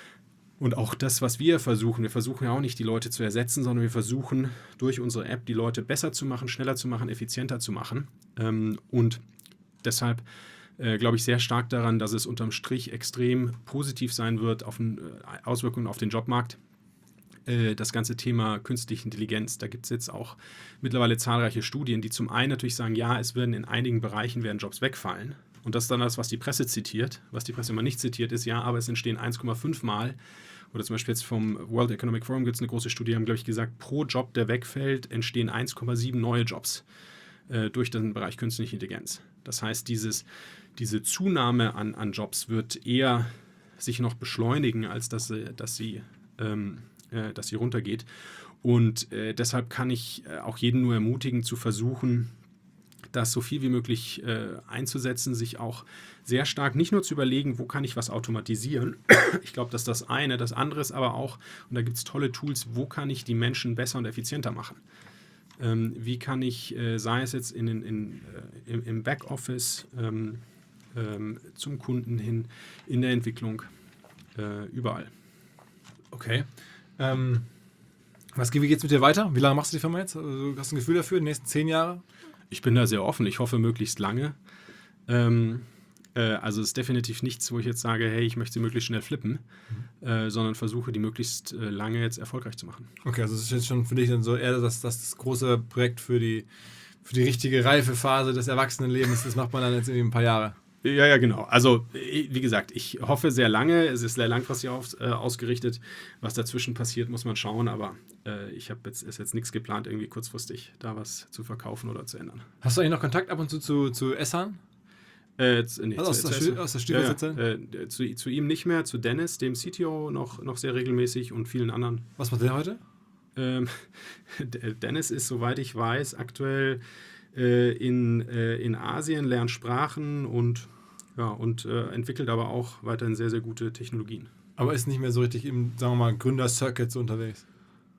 Und auch das, was wir versuchen, wir versuchen ja auch nicht, die Leute zu ersetzen, sondern wir versuchen durch unsere App die Leute besser zu machen, schneller zu machen, effizienter zu machen. Ähm, und deshalb äh, glaube ich sehr stark daran, dass es unterm Strich extrem positiv sein wird auf den, äh, Auswirkungen auf den Jobmarkt. das ganze Thema künstliche Intelligenz. Da gibt es jetzt auch mittlerweile zahlreiche Studien, die zum einen natürlich sagen, ja, es werden in einigen Bereichen werden Jobs wegfallen. Und das ist dann das, was die Presse zitiert. Was die Presse immer nicht zitiert, ist, ja, aber es entstehen eins Komma fünf Mal. Oder zum Beispiel jetzt vom World Economic Forum gibt es eine große Studie, die haben, glaube ich, gesagt, pro Job, der wegfällt, entstehen eins Komma sieben neue Jobs äh, durch den Bereich künstliche Intelligenz. Das heißt, dieses, diese Zunahme an, an Jobs wird eher sich noch beschleunigen, als dass, dass sie... Ähm, dass sie runtergeht. Und äh, deshalb kann ich äh, auch jeden nur ermutigen, zu versuchen, das so viel wie möglich äh, einzusetzen, sich auch sehr stark nicht nur zu überlegen, wo kann ich was automatisieren. Ich glaube, das ist das eine. Das andere ist aber auch, und da gibt es tolle Tools, wo kann ich die Menschen besser und effizienter machen. Ähm, wie kann ich, äh, sei es jetzt in, in, in, äh, im, im Backoffice, ähm, ähm, zum Kunden hin, in der Entwicklung, äh, überall. Okay. Ähm, was, wie geht es mit dir weiter? Wie lange machst du die Firma jetzt? Also, hast du ein Gefühl dafür, die nächsten zehn Jahre? Ich bin da sehr offen. Ich hoffe, möglichst lange. Ähm, äh, also es ist definitiv nichts, wo ich jetzt sage, hey, ich möchte sie möglichst schnell flippen, mhm. äh, sondern versuche, die möglichst äh, lange jetzt erfolgreich zu machen. Okay, also das ist jetzt schon für dich dann so eher das, das, das große Projekt für die, für die richtige reife Phase des Erwachsenenlebens. Das macht man dann jetzt in ein paar Jahre. Ja, ja, genau. Also, wie gesagt, ich hoffe sehr lange. Es ist sehr langfristig auf, äh, ausgerichtet. Was dazwischen passiert, muss man schauen. Aber äh, ich habe jetzt, ist jetzt nichts geplant, irgendwie kurzfristig da was zu verkaufen oder zu ändern. Hast du eigentlich noch Kontakt ab und zu zu, zu Essan? Äh, zu, nee, also zu, aus, zu, der, aus der Stiefelsitzerin? ja, ja, äh, zu, zu ihm nicht mehr, zu Dennis, dem C T O, noch, noch sehr regelmäßig und vielen anderen. Was macht der heute? Ähm, Dennis ist, soweit ich weiß, aktuell äh, in, äh, in Asien, lernt Sprachen und Ja, und äh, entwickelt aber auch weiterhin sehr, sehr gute Technologien. Aber ist nicht mehr so richtig im, sagen wir mal, Gründer-Circuit so unterwegs?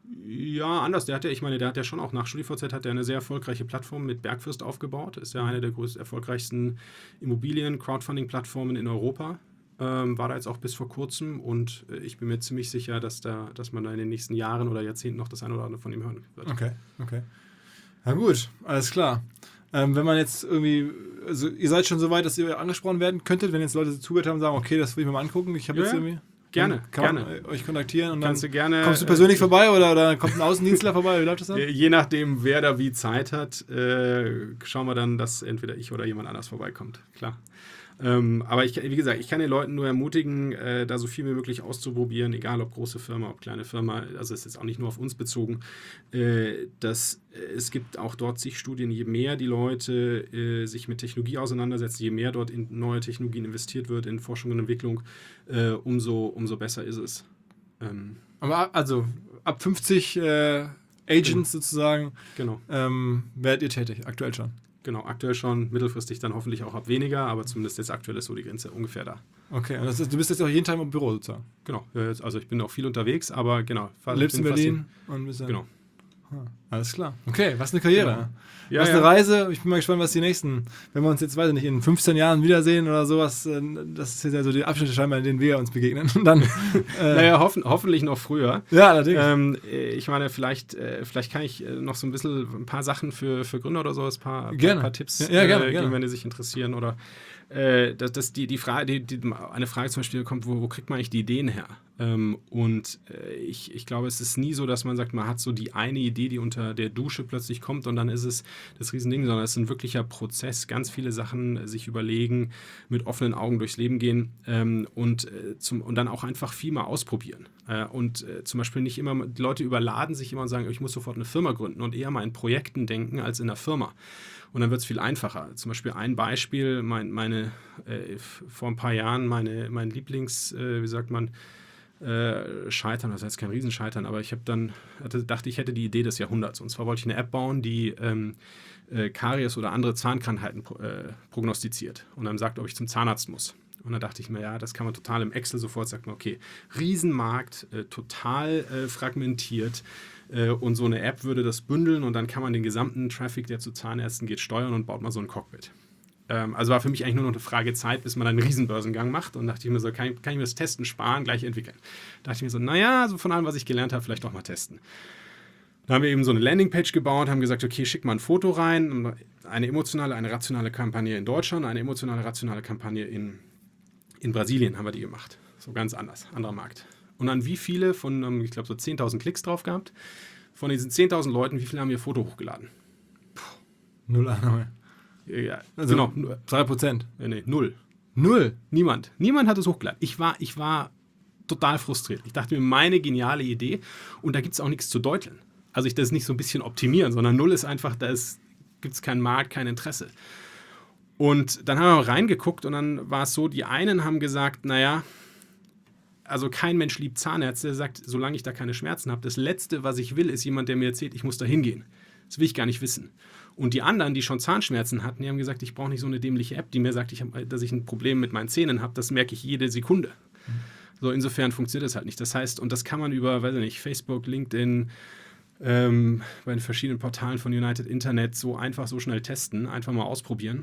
Ja, anders. Der hat ja, ich meine, der hat ja schon auch nach StudiVZ hat er eine sehr erfolgreiche Plattform mit Bergfürst aufgebaut. Ist ja eine der größten, erfolgreichsten Immobilien-Crowdfunding-Plattformen in Europa. Ähm, war da jetzt auch bis vor kurzem und äh, ich bin mir ziemlich sicher, dass, da, dass man da in den nächsten Jahren oder Jahrzehnten noch das eine oder andere von ihm hören wird. Okay, okay. Na gut, alles klar. Ähm, wenn man jetzt irgendwie, also ihr seid schon so weit, dass ihr angesprochen werden könntet, wenn jetzt Leute zugehört haben und sagen, okay, das will ich mir mal angucken, ich habe ja, jetzt irgendwie... Gerne, kann gerne. man euch kontaktieren und Kannst dann du gerne, kommst du persönlich äh, vorbei oder, oder kommt ein Außendienstler vorbei? Wie läuft das dann? Je nachdem, wer da wie Zeit hat, äh, schauen wir dann, dass entweder ich oder jemand anders vorbeikommt. Klar. Ähm, aber ich, wie gesagt, ich kann den Leuten nur ermutigen, äh, da so viel wie möglich auszuprobieren, egal ob große Firma, ob kleine Firma, also es ist jetzt auch nicht nur auf uns bezogen, äh, dass äh, es gibt auch dort zig Studien, je mehr die Leute äh, sich mit Technologie auseinandersetzen, je mehr dort in neue Technologien investiert wird, in Forschung und Entwicklung, äh, umso, umso besser ist es. Ähm, aber also ab fünfzig äh, Agents genau. sozusagen genau. ähm, werdet ihr tätig, aktuell schon? Genau, aktuell schon, mittelfristig dann hoffentlich auch ab weniger, aber zumindest jetzt aktuell ist so die Grenze ungefähr da. Okay, und das ist, du bist jetzt auch jeden Tag im Büro sozusagen? Genau, also ich bin auch viel unterwegs, aber genau. Du lebst in Berlin und bist dann... Genau. Ah, alles klar. Okay, was eine Karriere. Ja. Ja, was ja. eine Reise. Ich bin mal gespannt, was die nächsten, wenn wir uns jetzt, weiß ich nicht, in fünfzehn Jahren wiedersehen oder sowas, das ist jetzt ja so die Abschnitte scheinbar, in denen wir uns begegnen. Und dann, äh, naja, hoffen, hoffentlich noch früher. Ja, natürlich. Ähm, ich meine, vielleicht, äh, vielleicht kann ich noch so ein bisschen ein paar Sachen für, für Gründer oder sowas, ein paar, gerne. paar Tipps ja, ja, gerne, äh, geben, gerne. wenn die sich interessieren. Oder äh, dass, dass die, die Frage, die, die, eine Frage zum Beispiel kommt, wo, wo kriegt man eigentlich die Ideen her? Ähm, und äh, ich, ich glaube, es ist nie so, dass man sagt, man hat so die eine Idee, die unter der Dusche plötzlich kommt und dann ist es das Riesending, sondern es ist ein wirklicher Prozess, ganz viele Sachen äh, sich überlegen, mit offenen Augen durchs Leben gehen ähm, und, äh, zum, und dann auch einfach viel mal ausprobieren. Äh, und äh, zum Beispiel nicht immer, die Leute überladen sich immer und sagen, ich muss sofort eine Firma gründen und eher mal in Projekten denken als in einer Firma. Und dann wird es viel einfacher. Zum Beispiel ein Beispiel, mein, meine, äh, vor ein paar Jahren, meine, mein Lieblings, äh, wie sagt man, Äh, Scheitern, das heißt kein Riesenscheitern, aber ich habe dann, hatte, dachte, ich hätte die Idee des Jahrhunderts. Und zwar wollte ich eine App bauen, die ähm, äh, Karies oder andere Zahnkrankheiten pro, äh, prognostiziert und dann sagt, ob ich zum Zahnarzt muss. Und dann dachte ich mir, ja, das kann man total im Excel sofort, sagt man, okay, Riesenmarkt, äh, total äh, fragmentiert äh, und so eine App würde das bündeln und dann kann man den gesamten Traffic, der zu Zahnärzten geht, steuern und baut mal so ein Cockpit. Also war für mich eigentlich nur noch eine Frage Zeit, bis man einen Riesenbörsengang macht. Und dachte ich mir so, kann ich, kann ich mir das Testen sparen, gleich entwickeln. Da dachte ich mir so, naja, so von allem, was ich gelernt habe, vielleicht doch mal testen. Da haben wir eben so eine Landingpage gebaut, haben gesagt, okay, schick mal ein Foto rein. Eine emotionale, eine rationale Kampagne in Deutschland, eine emotionale, rationale Kampagne in, in Brasilien haben wir die gemacht. So ganz anders, anderer Markt. Und an wie viele von, ähm, ich glaube, so zehntausend Klicks drauf gehabt. Von diesen zehntausend Leuten, wie viele haben ihr Foto hochgeladen? Null Ahnung. Ja, Also genau. drei Prozent. Äh, nee, null. Null? Niemand. Niemand hat es hochgeladen. Ich war, ich war total frustriert. Ich dachte mir, meine geniale Idee. Und da gibt es auch nichts zu deuteln. Also ich das nicht so ein bisschen optimieren, sondern null ist einfach, da gibt es keinen Markt, kein Interesse. Und dann haben wir reingeguckt und dann war es so, die einen haben gesagt, naja, also kein Mensch liebt Zahnärzte, der sagt, solange ich da keine Schmerzen habe, das Letzte, was ich will, ist jemand, der mir erzählt, ich muss da hingehen. Das will ich gar nicht wissen. Und die anderen, die schon Zahnschmerzen hatten, die haben gesagt, ich brauche nicht so eine dämliche App, die mir sagt, ich hab, dass ich ein Problem mit meinen Zähnen habe, das merke ich jede Sekunde. Mhm. So, insofern funktioniert das halt nicht. Das heißt, und das kann man über, weiß ich nicht, Facebook, LinkedIn, ähm, bei den verschiedenen Portalen von United Internet so einfach so schnell testen, einfach mal ausprobieren.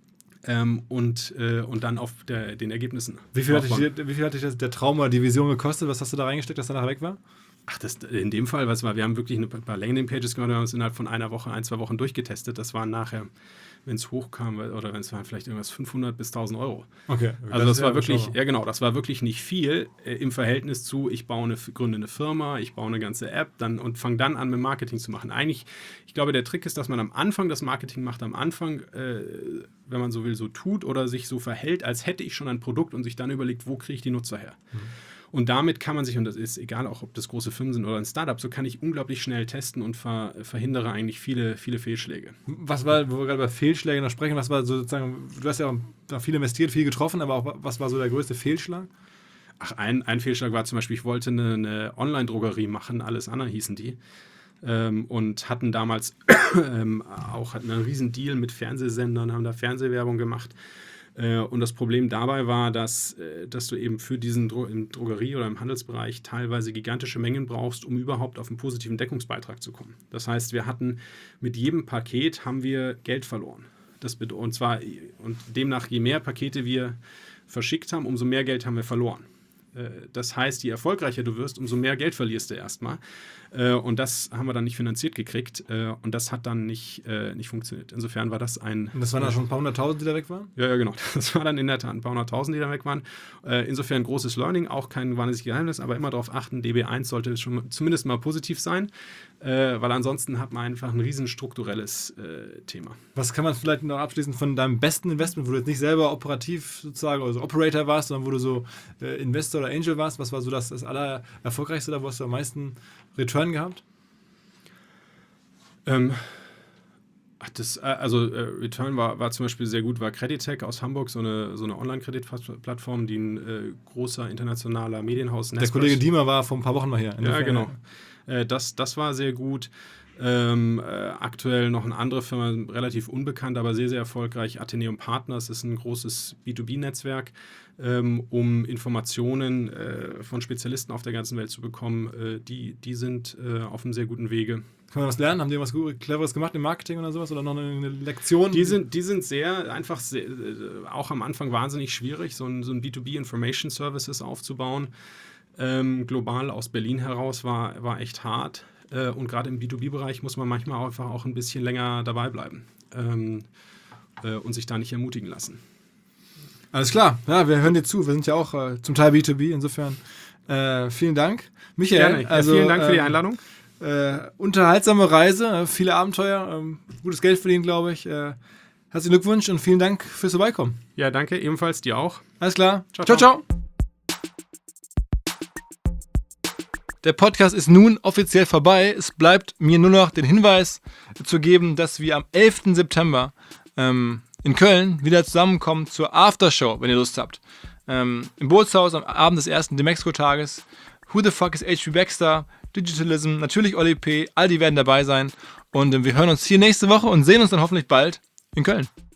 Ähm, und, äh, und dann auf der, den Ergebnissen. Wie viel, hat dich, wie viel hat dich das, der Traum oder die Vision gekostet? Was hast du da reingesteckt, dass danach weg war? Ach, das, in dem Fall, was war, wir haben wirklich ein paar Landing-Pages gemacht, wir haben es innerhalb von einer Woche, ein, zwei Wochen durchgetestet. Das waren nachher, wenn es hochkam, oder wenn es waren vielleicht irgendwas fünfhundert bis tausend Euro. Okay. Also das, das war wirklich, ja genau, das war wirklich nicht viel äh, im Verhältnis zu, ich baue eine, gründe eine Firma, ich baue eine ganze App dann, und fange dann an, mit Marketing zu machen. Eigentlich, ich glaube, der Trick ist, dass man am Anfang das Marketing macht, am Anfang, äh, wenn man so will, so tut oder sich so verhält, als hätte ich schon ein Produkt und sich dann überlegt, wo kriege ich die Nutzer her? Mhm. Und damit kann man sich, und das ist egal auch, ob das große Firmen sind oder ein Startup, so kann ich unglaublich schnell testen und ver, verhindere eigentlich viele, viele Fehlschläge. Was war, wo wir gerade über Fehlschläge noch sprechen, was war so sozusagen, du hast ja auch viel investiert, viel getroffen, aber auch was war so der größte Fehlschlag? Ach, ein, ein Fehlschlag war zum Beispiel, ich wollte eine, eine Online-Drogerie machen, Alles Anna hießen die, ähm, und hatten damals ähm, auch hatten einen riesen Deal mit Fernsehsendern, haben da Fernsehwerbung gemacht. Und das Problem dabei war, dass, dass du eben für diesen Dro- im Drogerie- oder im Handelsbereich teilweise gigantische Mengen brauchst, um überhaupt auf einen positiven Deckungsbeitrag zu kommen. Das heißt, wir hatten mit jedem Paket haben wir Geld verloren. Das bed- und zwar und demnach, je mehr Pakete wir verschickt haben, umso mehr Geld haben wir verloren. Das heißt, je erfolgreicher du wirst, umso mehr Geld verlierst du erstmal. Und das haben wir dann nicht finanziert gekriegt. Und das hat dann nicht, nicht funktioniert. Insofern war das ein... Und das waren dann schon ein paar hunderttausend, die da weg waren? Ja, ja, genau. Das war dann in der Tat ein paar hunderttausend, die da weg waren. Insofern großes Learning, auch kein wahnsinniges Geheimnis, aber immer darauf achten, D B eins sollte schon zumindest mal positiv sein, weil ansonsten hat man einfach ein riesen strukturelles Thema. Was kann man vielleicht noch abschließend von deinem besten Investment, wo du jetzt nicht selber operativ sozusagen, also Operator warst, sondern wo du so Investor oder Angel warst, was war so das, das aller erfolgreichste, da wo hast du am meisten Return gehabt? Ähm, ach, das, also äh, Return war, war zum Beispiel sehr gut, war Creditec aus Hamburg, so eine, so eine Online-Kreditplattform, die ein äh, großer internationaler Medienhaus... Der Kollege Diemer war vor ein paar Wochen mal hier. Ja, genau. Äh, das, das war sehr gut. Ähm, äh, aktuell noch eine andere Firma, relativ unbekannt, aber sehr, sehr erfolgreich. Atheneum Partners ist ein großes B zwei B-Netzwerk, ähm, um Informationen äh, von Spezialisten auf der ganzen Welt zu bekommen. Äh, die, die sind äh, auf einem sehr guten Wege. Kann man was lernen? Haben die was Cleveres gemacht im Marketing oder sowas? Oder noch eine Lektion? Die sind, die sind sehr, einfach sehr, auch am Anfang wahnsinnig schwierig, so ein, so ein B zwei B-Information Services aufzubauen. Ähm, global aus Berlin heraus war, war echt hart. Äh, und gerade im B zwei B-Bereich muss man manchmal einfach auch ein bisschen länger dabei bleiben ähm, äh, und sich da nicht ermutigen lassen. Alles klar, ja, wir hören dir zu. Wir sind ja auch äh, zum Teil B zwei B, insofern äh, vielen Dank. Michael, Gerne. Ja, also, vielen Dank für die ähm, Einladung. Äh, unterhaltsame Reise, äh, viele Abenteuer, ähm, gutes Geld verdienen, glaube ich. Äh, herzlichen Glückwunsch und vielen Dank fürs Vorbeikommen. Ja, danke, ebenfalls dir auch. Alles klar. Ciao, ciao. ciao. ciao. Der Podcast ist nun offiziell vorbei. Es bleibt mir nur noch den Hinweis zu geben, dass wir am elften September ähm, in Köln wieder zusammenkommen zur Aftershow, wenn ihr Lust habt. Ähm, Im Bootshaus am Abend des ersten Demexco-Tages. Who the fuck is H P Baxter? Digitalism, natürlich Oli P. All die werden dabei sein. Und äh, wir hören uns hier nächste Woche und sehen uns dann hoffentlich bald in Köln.